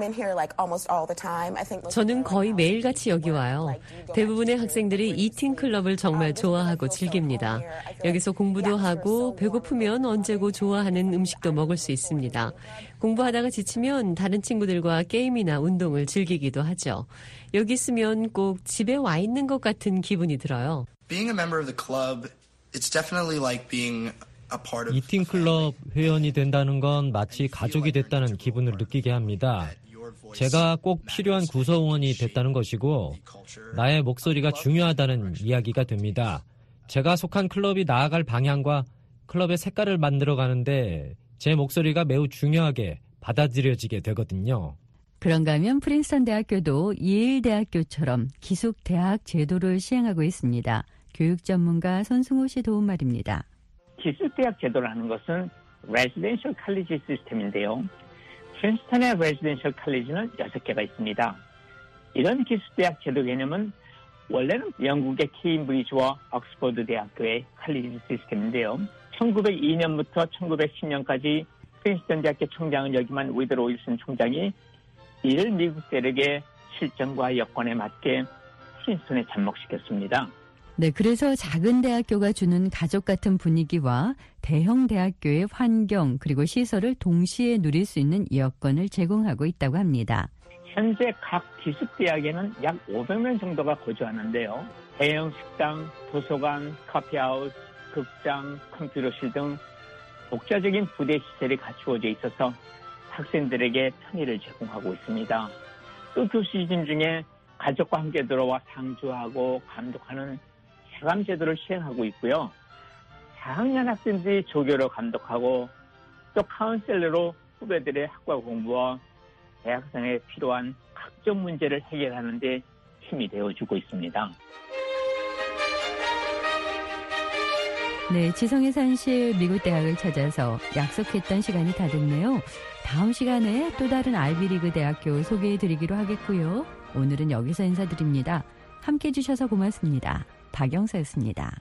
저는 거의 매일같이 여기 와요. 대부분의 학생들이 이팅 클럽을 정말 좋아하고 즐깁니다. 여기서 공부도 하고 배고프면 언제고 좋아하는 음식도 먹을 수 있습니다. 공부하다가 지치면 다른 친구들과 게임이나 운동을 즐기기도 하죠. 여기 있으면 꼭 집에 와 있는 것 같은 기분이 들어요. Being a member of the club, it's definitely like being 이팅 클럽 회원이 된다는 건 마치 가족이 됐다는 기분을 느끼게 합니다. 제가 꼭 필요한 구성원이 됐다는 것이고 나의 목소리가 중요하다는 이야기가 됩니다. 제가 속한 클럽이 나아갈 방향과 클럽의 색깔을 만들어가는데 제 목소리가 매우 중요하게 받아들여지게 되거든요. 그런가 하면 프린스턴 대학교도 예일 대학교처럼 기숙 대학 제도를 시행하고 있습니다. 교육 전문가 손승호 씨 도움 말입니다. 기숙대학 제도라는 것은 레지던셜 칼리지 시스템인데요. 프린스턴의 레지던셜 칼리지는 여섯 개가 있습니다. 이런 기숙대학 제도 개념은 원래는 영국의 케임브리지와 옥스퍼드 대학교의 칼리지 시스템인데요. 천구백이 년부터 천구백십 년까지 프린스턴 대학교 총장을 역임한 위드로 윌슨 총장이 이를 미국 대륙의 실정과 여건에 맞게 프린스턴에 접목시켰습니다. 네, 그래서 작은 대학교가 주는 가족 같은 분위기와 대형 대학교의 환경 그리고 시설을 동시에 누릴 수 있는 여건을 제공하고 있다고 합니다. 현재 각 기숙대학에는 약 오백 명 정도가 거주하는데요. 대형 식당, 도서관, 커피하우스, 극장, 컴퓨터실 등 독자적인 부대 시설이 갖추어져 있어서 학생들에게 편의를 제공하고 있습니다. 또 교수진 중에 가족과 함께 들어와 상주하고 감독하는 사감 제도를 시행하고 있고요. 사 학년 학생들이 조교로 감독하고 또 카운셀러로 후배들의 학과 공부와 대학생에 필요한 각종 문제를 해결하는 데 힘이 되어주고 있습니다. 네, 지성의 산실 미국 대학을 찾아서 약속했던 시간이 다 됐네요. 다음 시간에 또 다른 아이비리그 대학교 소개해드리기로 하겠고요. 오늘은 여기서 인사드립니다. 함께해 주셔서 고맙습니다. 박영서였습니다.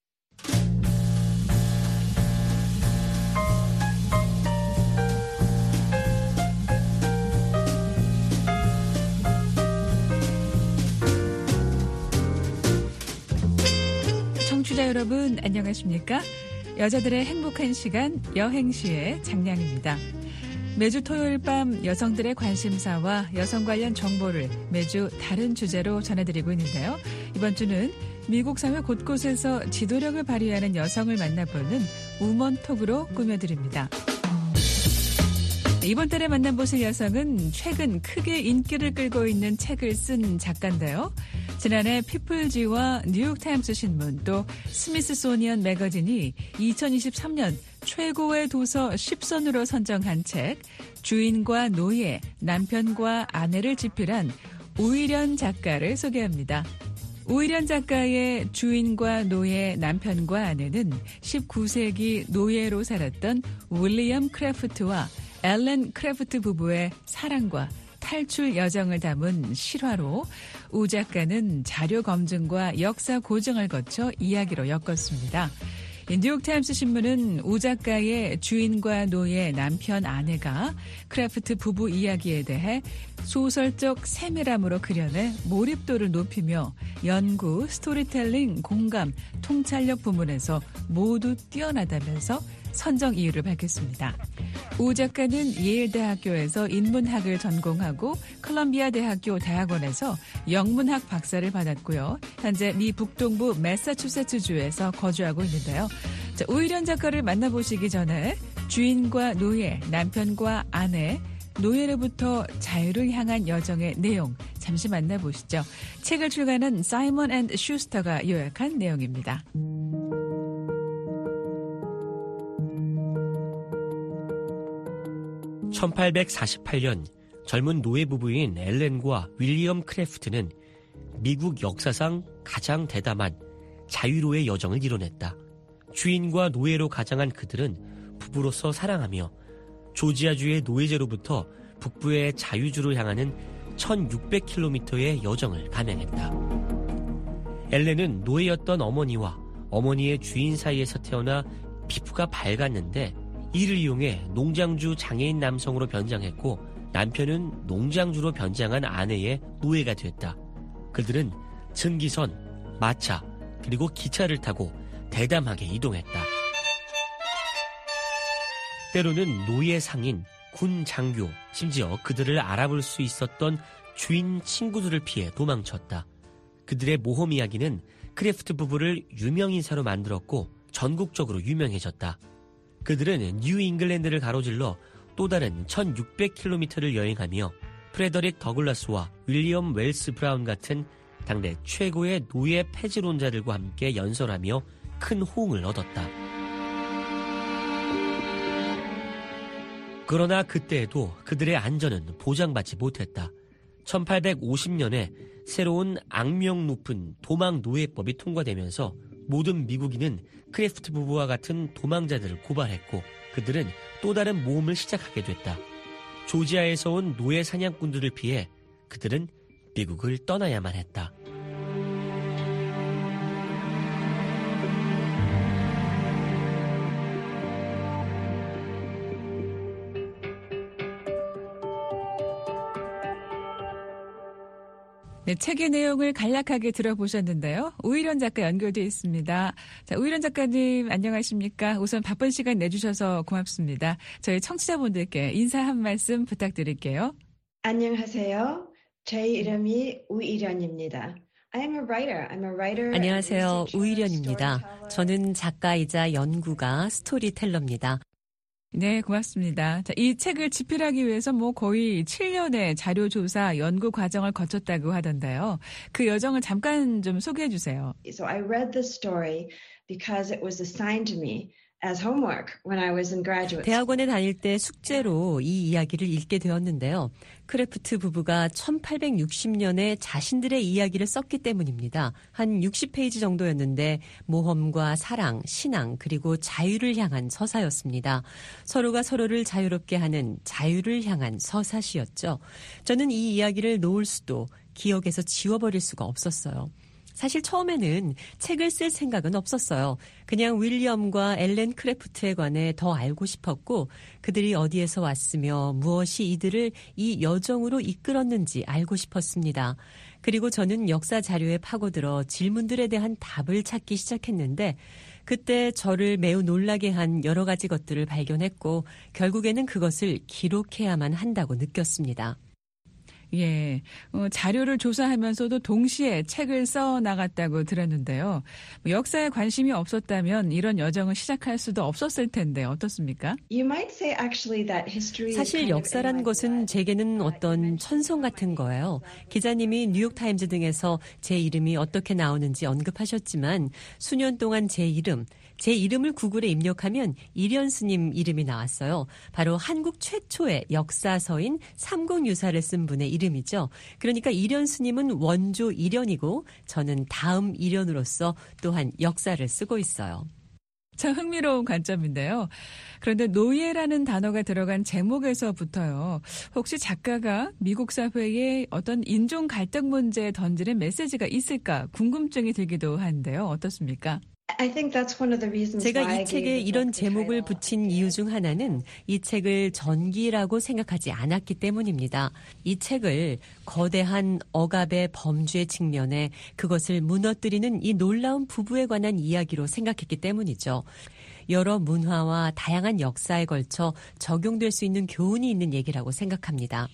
청취자 여러분 안녕하십니까? 여자들의 행복한 시간 여행시의 장량입니다. 매주 토요일 밤 여성들의 관심사와 여성 관련 정보를 매주 다른 주제로 전해드리고 있는데요. 이번 주는 미국 사회 곳곳에서 지도력을 발휘하는 여성을 만나보는 우먼톡으로 꾸며드립니다. 이번 달에 만나보실 여성은 최근 크게 인기를 끌고 있는 책을 쓴 작가인데요. 지난해 피플지와 뉴욕타임스 신문 또 스미스소니언 매거진이 이천이십삼 년 최고의 도서 십 선으로 선정한 책 주인과 노예, 남편과 아내를 집필한 오일연 작가를 소개합니다. 오일연 작가의 주인과 노예, 남편과 아내는 십구 세기 노예로 살았던 윌리엄 크래프트와 앨런 크래프트 부부의 사랑과 탈출 여정을 담은 실화로 우 작가는 자료 검증과 역사 고증을 거쳐 이야기로 엮었습니다. 뉴욕타임스 신문은 우 작가의 주인과 노예, 남편, 아내가 크래프트 부부 이야기에 대해 소설적 세밀함으로 그려내 몰입도를 높이며 연구, 스토리텔링, 공감, 통찰력 부문에서 모두 뛰어나다면서 선정 이유를 밝혔습니다. 우 작가는 예일대학교에서 인문학을 전공하고 컬럼비아 대학교 대학원에서 영문학 박사를 받았고요. 현재 미 북동부 매사추세츠주에서 거주하고 있는데요. 자, 오일연 작가를 만나보시기 전에 주인과 노예, 남편과 아내, 노예로부터 자유를 향한 여정의 내용 잠시 만나보시죠. 책을 출간한 사이먼 앤 슈스터가 요약한 내용입니다. 천팔백사십팔 년 젊은 노예 부부인 앨런과 윌리엄 크래프트는 미국 역사상 가장 대담한 자유로의 여정을 이뤄냈다. 주인과 노예로 가장한 그들은 부부로서 사랑하며 조지아주의 노예제로부터 북부의 자유주를 향하는 천육백 킬로미터의 여정을 감행했다. 앨런은 노예였던 어머니와 어머니의 주인 사이에서 태어나 피부가 밝았는데 이를 이용해 농장주 장애인 남성으로 변장했고 남편은 농장주로 변장한 아내의 노예가 됐다. 그들은 증기선, 마차, 그리고 기차를 타고 대담하게 이동했다. 때로는 노예 상인, 군 장교, 심지어 그들을 알아볼 수 있었던 주인 친구들을 피해 도망쳤다. 그들의 모험 이야기는 크래프트 부부를 유명인사로 만들었고 전국적으로 유명해졌다. 그들은 뉴 잉글랜드를 가로질러 또 다른 천육백 킬로미터를 여행하며 프레더릭 더글라스와 윌리엄 웰스 브라운 같은 당대 최고의 노예 폐지론자들과 함께 연설하며 큰 호응을 얻었다. 그러나 그때에도 그들의 안전은 보장받지 못했다. 천팔백오십 년에 새로운 악명 높은 도망 노예법이 통과되면서 모든 미국인은 크래프트 부부와 같은 도망자들을 고발했고 그들은 또 다른 모험을 시작하게 됐다. 조지아에서 온 노예 사냥꾼들을 피해 그들은 미국을 떠나야만 했다. 네, 책의 내용을 간략하게 들어보셨는데요. 우일현 작가 연결되어 있습니다. 자, 우일현 작가님 안녕하십니까? 우선 바쁜 시간 내주셔서 고맙습니다. 저희 청취자분들께 인사 한 말씀 부탁드릴게요. 안녕하세요. 제 이름이 우일현입니다. I'm a writer. I'm a writer. 안녕하세요. 우일현입니다. 저는 작가이자 연구가 스토리텔러입니다. 네, 고맙습니다. 자, 이 책을 집필하기 위해서 뭐 거의 칠 년의 자료 조사, 연구 과정을 거쳤다고 하던데요. 그 여정을 잠깐 좀 소개해 주세요. So I read the story because it was assigned to me as homework when I was in graduate. 대학원에 다닐 때 숙제로 이 이야기를 읽게 되었는데요. 크래프트 부부가 천팔백육십 년에 자신들의 이야기를 썼기 때문입니다. 한 육십 페이지 정도였는데 모험과 사랑, 신앙, 그리고 자유를 향한 서사였습니다. 서로가 서로를 자유롭게 하는 자유를 향한 서사시였죠. 저는 이 이야기를 놓을 수도 기억에서 지워버릴 수가 없었어요. 사실 처음에는 책을 쓸 생각은 없었어요. 그냥 윌리엄과 엘렌 크래프트에 관해 더 알고 싶었고 그들이 어디에서 왔으며 무엇이 이들을 이 여정으로 이끌었는지 알고 싶었습니다. 그리고 저는 역사 자료에 파고들어 질문들에 대한 답을 찾기 시작했는데 그때 저를 매우 놀라게 한 여러 가지 것들을 발견했고 결국에는 그것을 기록해야만 한다고 느꼈습니다. 예, 어, 자료를 조사하면서도 동시에 책을 써 나갔다고 들었는데요. 역사에 관심이 없었다면 이런 여정을 시작할 수도 없었을 텐데 어떻습니까? 사실 역사란 것은 제게는 어떤 천성 같은 거예요. 기자님이 뉴욕타임즈 등에서 제 이름이 어떻게 나오는지 언급하셨지만 수년 동안 제 이름, 제 이름을 구글에 입력하면 일현 스님 이름이 나왔어요. 바로 한국 최초의 역사서인 삼국유사를 쓴 분의 이름이죠. 그러니까 일현 스님은 원조 일현이고 저는 다음 일현으로서 또한 역사를 쓰고 있어요. 참 흥미로운 관점인데요. 그런데 노예라는 단어가 들어간 제목에서부터요. 혹시 작가가 미국 사회에 어떤 인종 갈등 문제에 던지는 메시지가 있을까 궁금증이 들기도 하는데요. 어떻습니까? 제가 이 책에 이런 제목을 붙인 이유 중 하나는 이 책을 전기라고 생각하지 않았기 때문입니다. 이 책을 거대한 억압의 범죄 측면에 그것을 무너뜨리는 이 놀라운 부부에 관한 이야기로 생각했기 때문이죠. 여러 문화와 다양한 역사에 걸쳐 적용될 수 있는 교훈이 있는 얘기라고 생각합니다.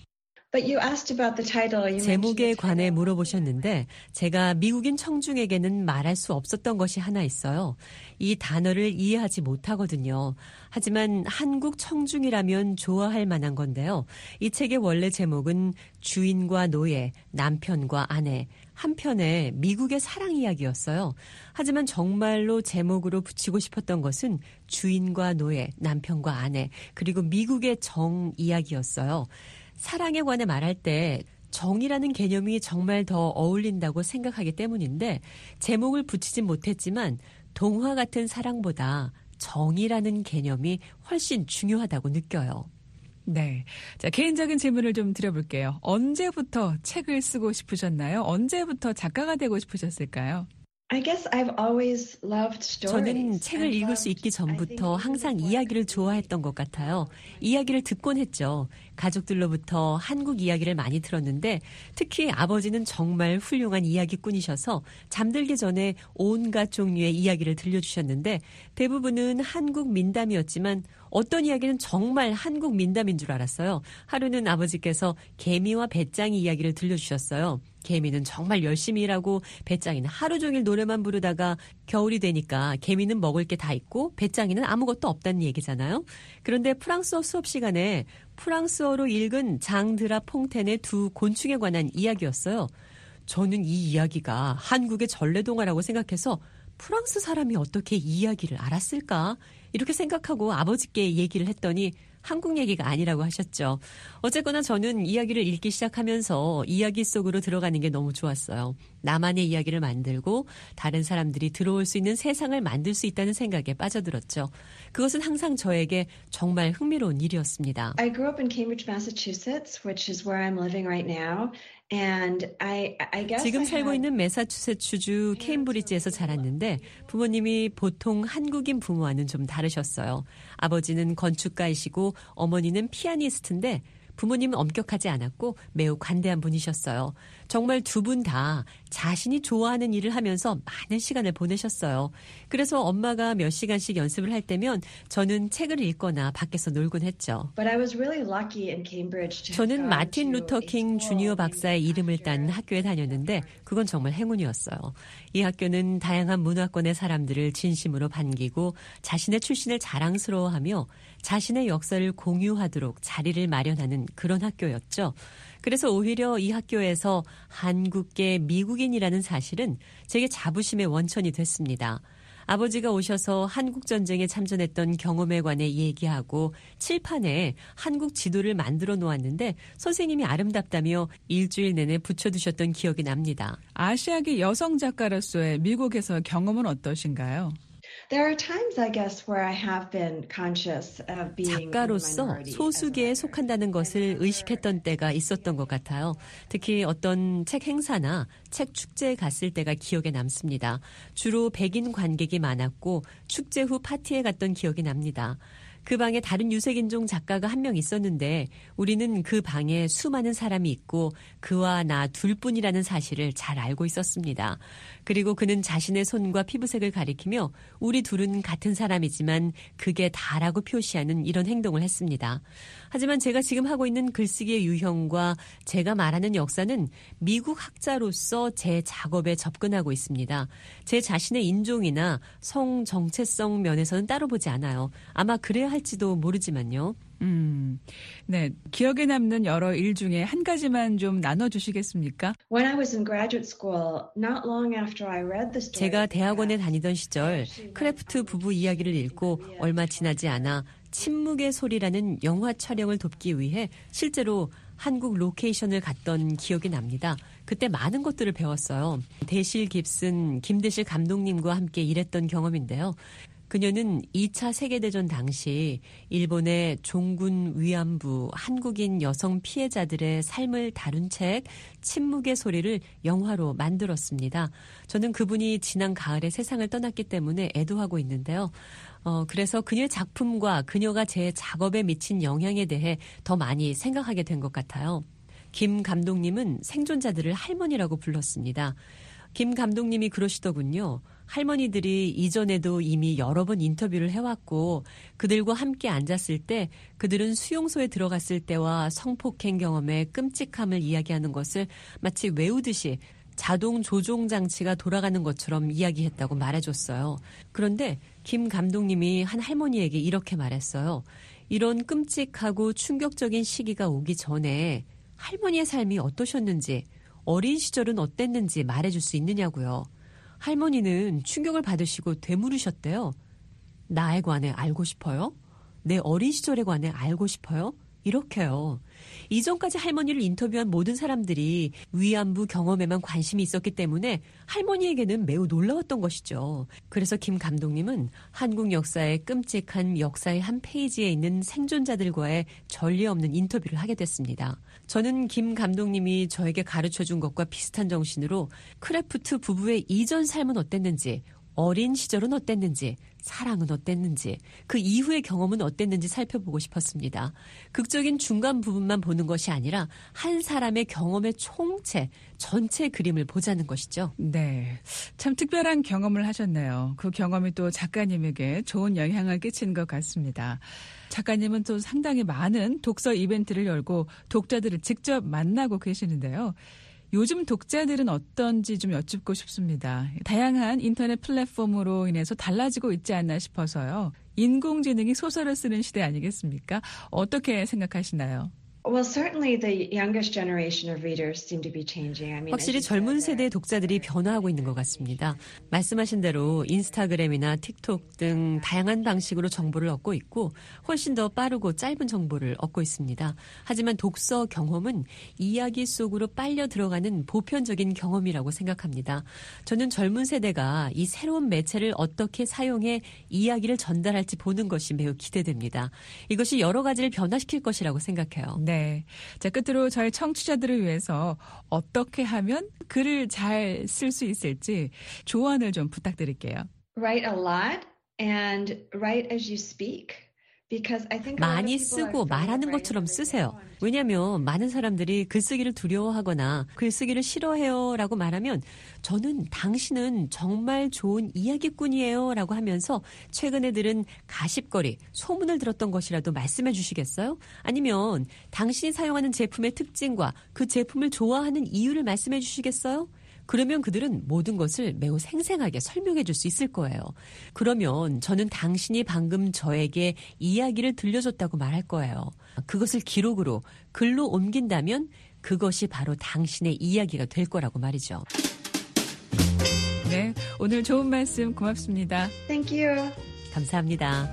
제목에 관해 물어보셨는데 제가 미국인 청중에게는 말할 수 없었던 것이 하나 있어요. 이 단어를 이해하지 못하거든요. 하지만 한국 청중이라면 좋아할 만한 건데요. 이 책의 원래 제목은 주인과 노예, 남편과 아내, 한편에 미국의 사랑 이야기였어요. 하지만 정말로 제목으로 붙이고 싶었던 것은 주인과 노예, 남편과 아내, 그리고 미국의 정 이야기였어요. 사랑에 관해 말할 때 정이라는 개념이 정말 더 어울린다고 생각하기 때문인데 제목을 붙이진 못했지만 동화 같은 사랑보다 정이라는 개념이 훨씬 중요하다고 느껴요. 네. 자, 개인적인 질문을 좀 드려볼게요. 언제부터 책을 쓰고 싶으셨나요? 언제부터 작가가 되고 싶으셨을까요? I guess I've always loved stories. 저는 책을 읽을 수 있기 전부터 항상 이야기를 좋아했던 것 같아요. 이야기를 듣곤 했죠. 가족들로부터 한국 이야기를 많이 들었는데 특히 아버지는 정말 훌륭한 이야기꾼이셔서 잠들기 전에 온갖 종류의 이야기를 들려주셨는데 대부분은 한국 민담이었지만 어떤 이야기는 정말 한국 민담인 줄 알았어요. 하루는 아버지께서 개미와 배짱이 이야기를 들려주셨어요. 개미는 정말 열심히 일하고 배짱이는 하루 종일 노래만 부르다가 겨울이 되니까 개미는 먹을 게 다 있고 배짱이는 아무것도 없다는 얘기잖아요. 그런데 프랑스어 수업 시간에 프랑스어로 읽은 장 드라 퐁텐의 두 곤충에 관한 이야기였어요. 저는 이 이야기가 한국의 전래동화라고 생각해서 프랑스 사람이 어떻게 이 이야기를 알았을까? 이렇게 생각하고 아버지께 얘기를 했더니 한국 얘기가 아니라고 하셨죠. 어쨌거나 저는 이야기를 읽기 시작하면서 이야기 속으로 들어가는 게 너무 좋았어요. 나만의 이야기를 만들고 다른 사람들이 들어올 수 있는 세상을 만들 수 있다는 생각에 빠져들었죠. 그것은 항상 저에게 정말 흥미로운 일이었습니다. I grew up in Cambridge, Massachusetts, which is where I'm living right now. And I, I guess 지금 I 살고 had... 있는 매사추세츠주 케임브리지에서 자랐는데 부모님이 보통 한국인 부모와는 좀 다르셨어요. 아버지는 건축가이시고 어머니는 피아니스트인데 부모님은 엄격하지 않았고 매우 관대한 분이셨어요. 정말 두 분 다 자신이 좋아하는 일을 하면서 많은 시간을 보내셨어요. 그래서 엄마가 몇 시간씩 연습을 할 때면 저는 책을 읽거나 밖에서 놀곤 했죠. But I was really lucky in Cambridge to 저는 have 마틴 gone to 루터 a 킹 school 주니어 박사의 이름을 딴 학교에 다녔는데 그건 정말 행운이었어요. 이 학교는 다양한 문화권의 사람들을 진심으로 반기고 자신의 출신을 자랑스러워하며 자신의 역사를 공유하도록 자리를 마련하는 그런 학교였죠. 그래서 오히려 이 학교에서 한국계 미국인이라는 사실은 제게 자부심의 원천이 됐습니다. 아버지가 오셔서 한국전쟁에 참전했던 경험에 관해 얘기하고 칠판에 한국 지도를 만들어 놓았는데 선생님이 아름답다며 일주일 내내 붙여두셨던 기억이 납니다. 아시아계 여성 작가로서의 미국에서 경험은 어떠신가요? There are times, I guess, where I have been conscious of being 작가로서 소수계에 속한다는 것을 의식했던 때가 있었던 것 같아요. 특히 어떤 책 행사나 책 축제에 갔을 때가 기억에 남습니다. 주로 백인 관객이 많았고 축제 후 파티에 갔던 기억이 납니다. 그 방에 다른 유색인종 작가가 한 명 있었는데 우리는 그 방에 수많은 사람이 있고 그와 나 둘뿐이라는 사실을 잘 알고 있었습니다. 그리고 그는 자신의 손과 피부색을 가리키며 우리 둘은 같은 사람이지만 그게 다라고 표시하는 이런 행동을 했습니다. 하지만 제가 지금 하고 있는 글쓰기의 유형과 제가 말하는 역사는 미국 학자로서 제 작업에 접근하고 있습니다. 제 자신의 인종이나 성 정체성 면에서는 따로 보지 않아요. 아마 그래야 할지도 모르지만요. 음, 네. 기억에 남는 여러 일 중에 한 가지만 좀 나눠주시겠습니까? When I was in graduate school, not long after I read the story. 제가 대학원에 다니던 시절 크래프트 부부 이야기를 읽고 얼마 지나지 않아 침묵의 소리라는 영화 촬영을 돕기 위해 실제로 한국 로케이션을 갔던 기억이 납니다. 그때 많은 것들을 배웠어요. 대실 깁슨, 김대실 감독님과 함께 일했던 경험인데요. 그녀는 이 차 세계대전 당시 일본의 종군 위안부 한국인 여성 피해자들의 삶을 다룬 책 침묵의 소리를 영화로 만들었습니다. 저는 그분이 지난 가을에 세상을 떠났기 때문에 애도하고 있는데요. 어, 그래서 그녀의 작품과 그녀가 제 작업에 미친 영향에 대해 더 많이 생각하게 된 것 같아요. 김 감독님은 생존자들을 할머니라고 불렀습니다. 김 감독님이 그러시더군요. 할머니들이 이전에도 이미 여러 번 인터뷰를 해왔고 그들과 함께 앉았을 때 그들은 수용소에 들어갔을 때와 성폭행 경험의 끔찍함을 이야기하는 것을 마치 외우듯이 자동 조종 장치가 돌아가는 것처럼 이야기했다고 말해줬어요. 그런데 김 감독님이 한 할머니에게 이렇게 말했어요. 이런 끔찍하고 충격적인 시기가 오기 전에 할머니의 삶이 어떠셨는지 어린 시절은 어땠는지 말해줄 수 있느냐고요. 할머니는 충격을 받으시고 되물으셨대요. 나에 관해 알고 싶어요? 내 어린 시절에 관해 알고 싶어요? 이렇게요. 이전까지 할머니를 인터뷰한 모든 사람들이 위안부 경험에만 관심이 있었기 때문에 할머니에게는 매우 놀라웠던 것이죠. 그래서 김 감독님은 한국 역사의 끔찍한 역사의 한 페이지에 있는 생존자들과의 전례 없는 인터뷰를 하게 됐습니다. 저는 김 감독님이 저에게 가르쳐준 것과 비슷한 정신으로 크래프트 부부의 이전 삶은 어땠는지, 어린 시절은 어땠는지, 사랑은 어땠는지, 그 이후의 경험은 어땠는지 살펴보고 싶었습니다. 극적인 중간 부분만 보는 것이 아니라 한 사람의 경험의 총체, 전체 그림을 보자는 것이죠. 네, 참 특별한 경험을 하셨네요. 그 경험이 또 작가님에게 좋은 영향을 끼친 것 같습니다. 작가님은 또 상당히 많은 독서 이벤트를 열고 독자들을 직접 만나고 계시는데요. 요즘 독자들은 어떤지 좀 여쭙고 싶습니다. 다양한 인터넷 플랫폼으로 인해서 달라지고 있지 않나 싶어서요. 인공지능이 소설을 쓰는 시대 아니겠습니까? 어떻게 생각하시나요? Well, certainly the youngest generation of readers seem to be changing. I mean, 확실히 젊은 세대의 독자들이 변화하고 있는 것 같습니다. 말씀하신 대로 인스타그램이나 틱톡 등 다양한 방식으로 정보를 얻고 있고 훨씬 더 빠르고 짧은 정보를 얻고 있습니다. 하지만 독서 경험은 이야기 속으로 빨려 들어가는 보편적인 경험이라고 생각합니다. 저는 젊은 세대가 이 새로운 매체를 어떻게 사용해 이야기를 전달할지 보는 것이 매우 기대됩니다. 이것이 여러 가지를 변화시킬 것이라고 생각해요. 네. 자, 끝으로 저희 청취자들을 위해서 어떻게 하면 글을 잘 쓸 수 있을지 조언을 좀 부탁드릴게요. Write a lot and write as you speak. 많이 쓰고 말하는 것처럼 쓰세요. 왜냐하면 많은 사람들이 글쓰기를 두려워하거나 글쓰기를 싫어해요 라고 말하면 저는 당신은 정말 좋은 이야기꾼이에요 라고 하면서 최근에 들은 가십거리, 소문을 들었던 것이라도 말씀해 주시겠어요? 아니면 당신이 사용하는 제품의 특징과 그 제품을 좋아하는 이유를 말씀해 주시겠어요? 그러면 그들은 모든 것을 매우 생생하게 설명해 줄 수 있을 거예요. 그러면 저는 당신이 방금 저에게 이야기를 들려줬다고 말할 거예요. 그것을 기록으로, 글로 옮긴다면 그것이 바로 당신의 이야기가 될 거라고 말이죠. 네, 오늘 좋은 말씀 고맙습니다. Thank you. 감사합니다.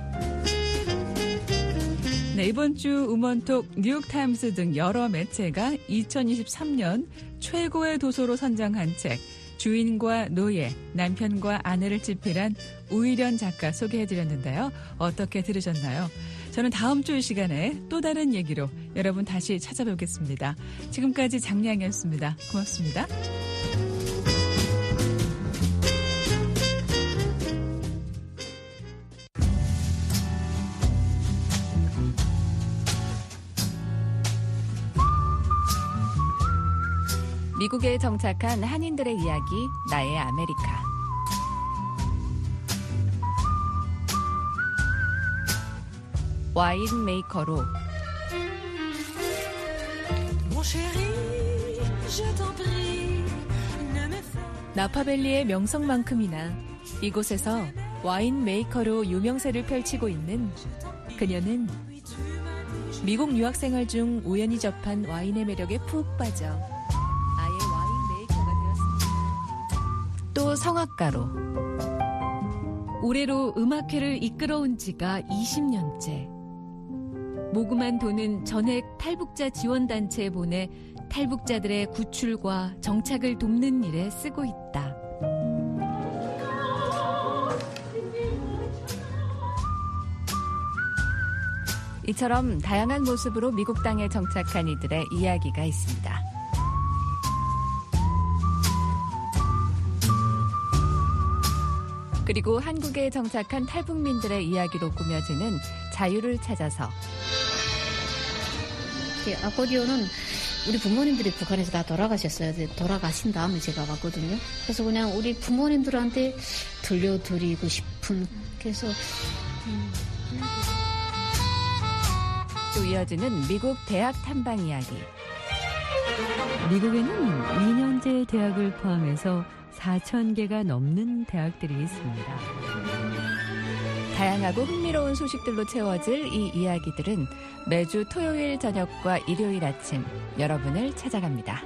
네, 이번 주 음원톡 뉴욕타임스 등 여러 매체가 이천이십삼 년 최고의 도서로 선정한 책 주인과 노예, 남편과 아내를 집필한 우일연 작가 소개해드렸는데요. 어떻게 들으셨나요? 저는 다음 주 이 시간에 또 다른 얘기로 여러분 다시 찾아뵙겠습니다. 지금까지 장량이었습니다. 고맙습니다. 미국에 정착한 한인들의 이야기, 나의 아메리카. 와인 메이커로 나파밸리의 명성만큼이나 이곳에서 와인 메이커로 유명세를 펼치고 있는 그녀는 미국 유학생활 중 우연히 접한 와인의 매력에 푹 빠져 아예 와인 메이커가 되었습니다. 또 성악가로 올해로 음악회를 이끌어온 지가 이십 년째. 모금한 돈은 전액 탈북자 지원단체에 보내 탈북자들의 구출과 정착을 돕는 일에 쓰고 있다. 이처럼 다양한 모습으로 미국 땅에 정착한 이들의 이야기가 있습니다. 그리고 한국에 정착한 탈북민들의 이야기로 꾸며지는 자유를 찾아서. 아코디오는 우리 부모님들이 북한에서 다 돌아가셨어요. 돌아가신 다음에 제가 왔거든요. 그래서 그냥 우리 부모님들한테 들려드리고 싶은, 그래서 음. 또 이어지는 미국 대학 탐방 이야기. 미국에는 이 년제 대학을 포함해서 사천 개가 넘는 대학들이 있습니다. 다양하고 흥미로운 소식들로 채워질 이 이야기들은 매주 토요일 저녁과 일요일 아침 여러분을 찾아갑니다.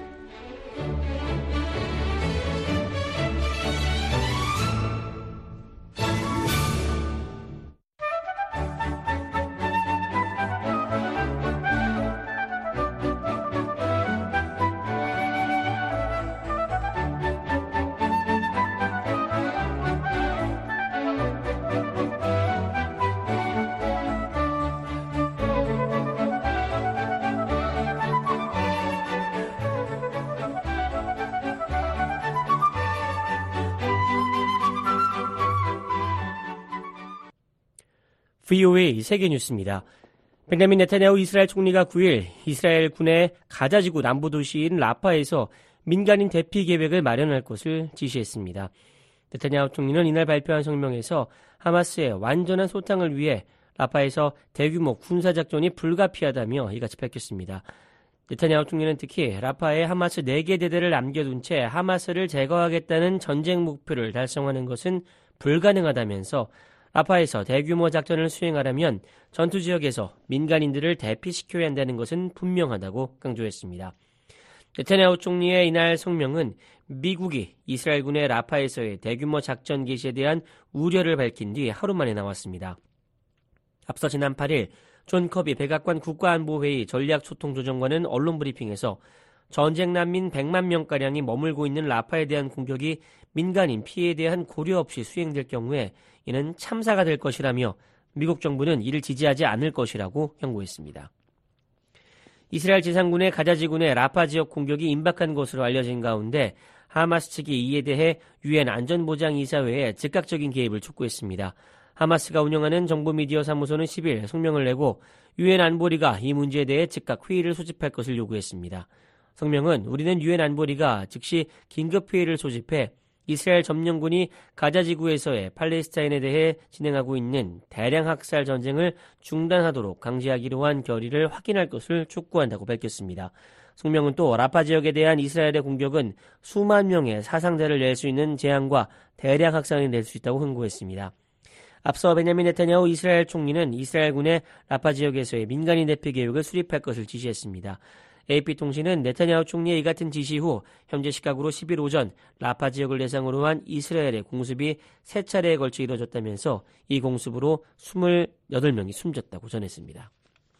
브이오에이 세계뉴스입니다. 벤자민 네타냐후 이스라엘 총리가 구일 이스라엘 군의 가자지구 남부 도시인 라파에서 민간인 대피 계획을 마련할 것을 지시했습니다. 네타냐후 총리는 이날 발표한 성명에서 하마스의 완전한 소탕을 위해 라파에서 대규모 군사작전이 불가피하다며 이같이 밝혔습니다. 네타냐후 총리는 특히 라파에 하마스 네 개 대대를 남겨둔 채 하마스를 제거하겠다는 전쟁 목표를 달성하는 것은 불가능하다면서 라파에서 대규모 작전을 수행하려면 전투 지역에서 민간인들을 대피시켜야 한다는 것은 분명하다고 강조했습니다. 네타냐후 총리의 이날 성명은 미국이 이스라엘군의 라파에서의 대규모 작전 개시에 대한 우려를 밝힌 뒤 하루 만에 나왔습니다. 앞서 지난 팔일 존 커비 백악관 국가안보회의 전략소통조정관은 언론 브리핑에서 전쟁 난민 백만 명가량이 머물고 있는 라파에 대한 공격이 민간인 피해에 대한 고려 없이 수행될 경우에 이는 참사가 될 것이라며 미국 정부는 이를 지지하지 않을 것이라고 경고했습니다. 이스라엘 지상군의 가자지군의 라파 지역 공격이 임박한 것으로 알려진 가운데 하마스 측이 이에 대해 유엔 안전보장이사회에 즉각적인 개입을 촉구했습니다. 하마스가 운영하는 정부 미디어 사무소는 십일 성명을 내고 유엔 안보리가 이 문제에 대해 즉각 회의를 소집할 것을 요구했습니다. 성명은 우리는 유엔 안보리가 즉시 긴급 회의를 소집해 이스라엘 점령군이 가자지구에서의 팔레스타인에 대해 진행하고 있는 대량 학살 전쟁을 중단하도록 강제하기로 한 결의를 확인할 것을 촉구한다고 밝혔습니다. 성명은 또 라파 지역에 대한 이스라엘의 공격은 수만 명의 사상자를 낼 수 있는 재앙과 대량 학살이 낼 수 있다고 흥고했습니다. 앞서 벤자민 네타냐후 이스라엘 총리는 이스라엘군의 라파 지역에서의 민간인 대피 계획을 수립할 것을 지시했습니다. 에이피통신은 네타냐후 총리의 이 같은 지시 후 현재 시각으로 십일 오전 라파 지역을 대상으로 한 이스라엘의 공습이 세 차례에 걸쳐 이뤄졌다면서 이 공습으로 이십팔 명이 숨졌다고 전했습니다.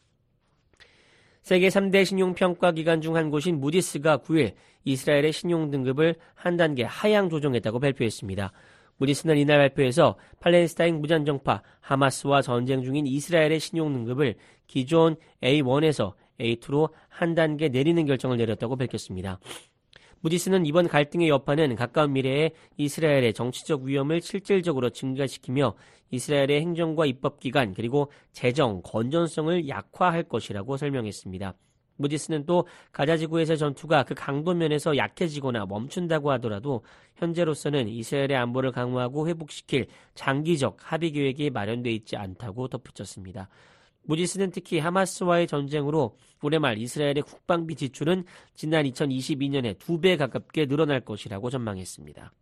세계 삼 대 신용평가기관 중 한 곳인 무디스가 구일 이스라엘의 신용등급을 한 단계 하향 조정했다고 발표했습니다. 무디스는 이날 발표에서 팔레스타인 무장정파 하마스와 전쟁 중인 이스라엘의 신용등급을 기존 에이 원에서 에이 투로 한 단계 내리는 결정을 내렸다고 밝혔습니다. 무디스는 이번 갈등의 여파는 가까운 미래에 이스라엘의 정치적 위험을 실질적으로 증가시키며 이스라엘의 행정과 입법기관 그리고 재정 건전성을 약화할 것이라고 설명했습니다. 무디스는 또 가자지구에서 전투가 그 강도면에서 약해지거나 멈춘다고 하더라도 현재로서는 이스라엘의 안보를 강화하고 회복시킬 장기적 합의 계획이 마련돼 있지 않다고 덧붙였습니다. 무디스는 특히 하마스와의 전쟁으로 올해 말 이스라엘의 국방비 지출은 지난 이천이십이 년에 두 배 가깝게 늘어날 것이라고 전망했습니다.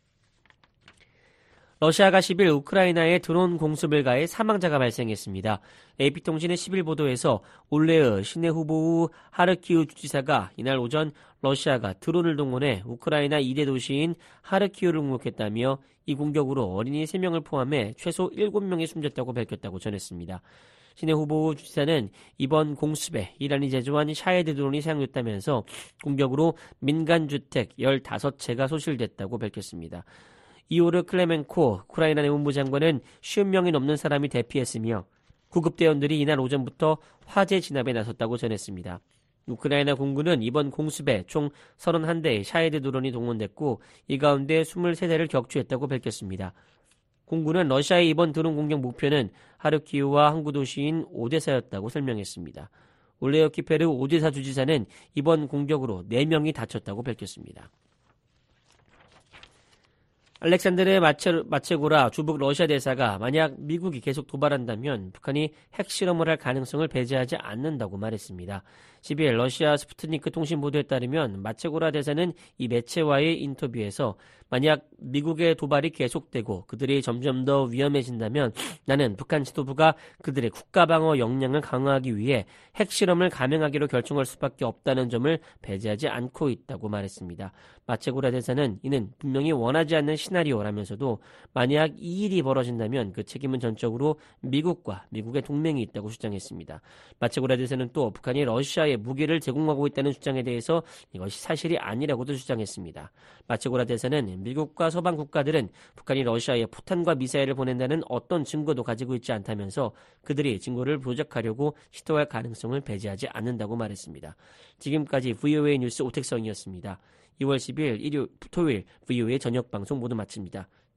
러시아가 십일 우크라이나에 드론 공습을 가해 사망자가 발생했습니다. 에이피통신의 십일 보도에서 올레의 시내후보우 하르키우 주지사가 이날 오전 러시아가 드론을 동원해 우크라이나 이 대 도시인 하르키우를 공격했다며 이 공격으로 어린이 세 명을 포함해 최소 일곱 명이 숨졌다고 밝혔다고 전했습니다. 시내후보우 주지사는 이번 공습에 이란이 제조한 샤헤드 드론이 사용됐다면서 공격으로 민간주택 열다섯 채가 소실됐다고 밝혔습니다. 이오르 클레멘코 우크라이나 내무부 장관은 오십 명이 넘는 사람이 대피했으며 구급대원들이 이날 오전부터 화재 진압에 나섰다고 전했습니다. 우크라이나 공군은 이번 공습에 총 서른한 대의 샤헤드 드론이 동원됐고 이 가운데 이십삼 대를 격추했다고 밝혔습니다. 공군은 러시아의 이번 드론 공격 목표는 하르키우와 항구 도시인 오데사였다고 설명했습니다. 올레어 키페르 오데사 주지사는 이번 공격으로 네 명이 다쳤다고 밝혔습니다. 알렉산드르 마체, 마체고라 주북 러시아 대사가 만약 미국이 계속 도발한다면 북한이 핵실험을 할 가능성을 배제하지 않는다고 말했습니다. 십이일 러시아 스푸트니크 통신 보도에 따르면 마체고라 대사는 이 매체와의 인터뷰에서 만약 미국의 도발이 계속되고 그들이 점점 더 위험해진다면 나는 북한 지도부가 그들의 국가방어 역량을 강화하기 위해 핵실험을 감행하기로 결정할 수밖에 없다는 점을 배제하지 않고 있다고 말했습니다. 마체고라 대사는 이는 분명히 원하지 않는 시나리오라면서도 만약 이 일이 벌어진다면 그 책임은 전적으로 미국과 미국의 동맹이 있다고 주장했습니다. 마체고라 대사는 또 북한이 러시아에 무기를 제공하고 있다는 주장에 대해서 이것이 사실이 아니라고도 주장했습니다. 마체고라 대사는 미국과 서방 국가들은 북한이 러시아에 포탄과 미사일을 보낸다는 어떤 증거도 가지고 있지 않다면서 그들이 증거를 부적하려고 시도할 가능성을 배제하지 않는다고 말했습니다. 지금까지 브이오에이 뉴스 오택성이었습니다. 이월 십일 일요일 토요일 브이오에이 저녁 방송 모두 마칩니다.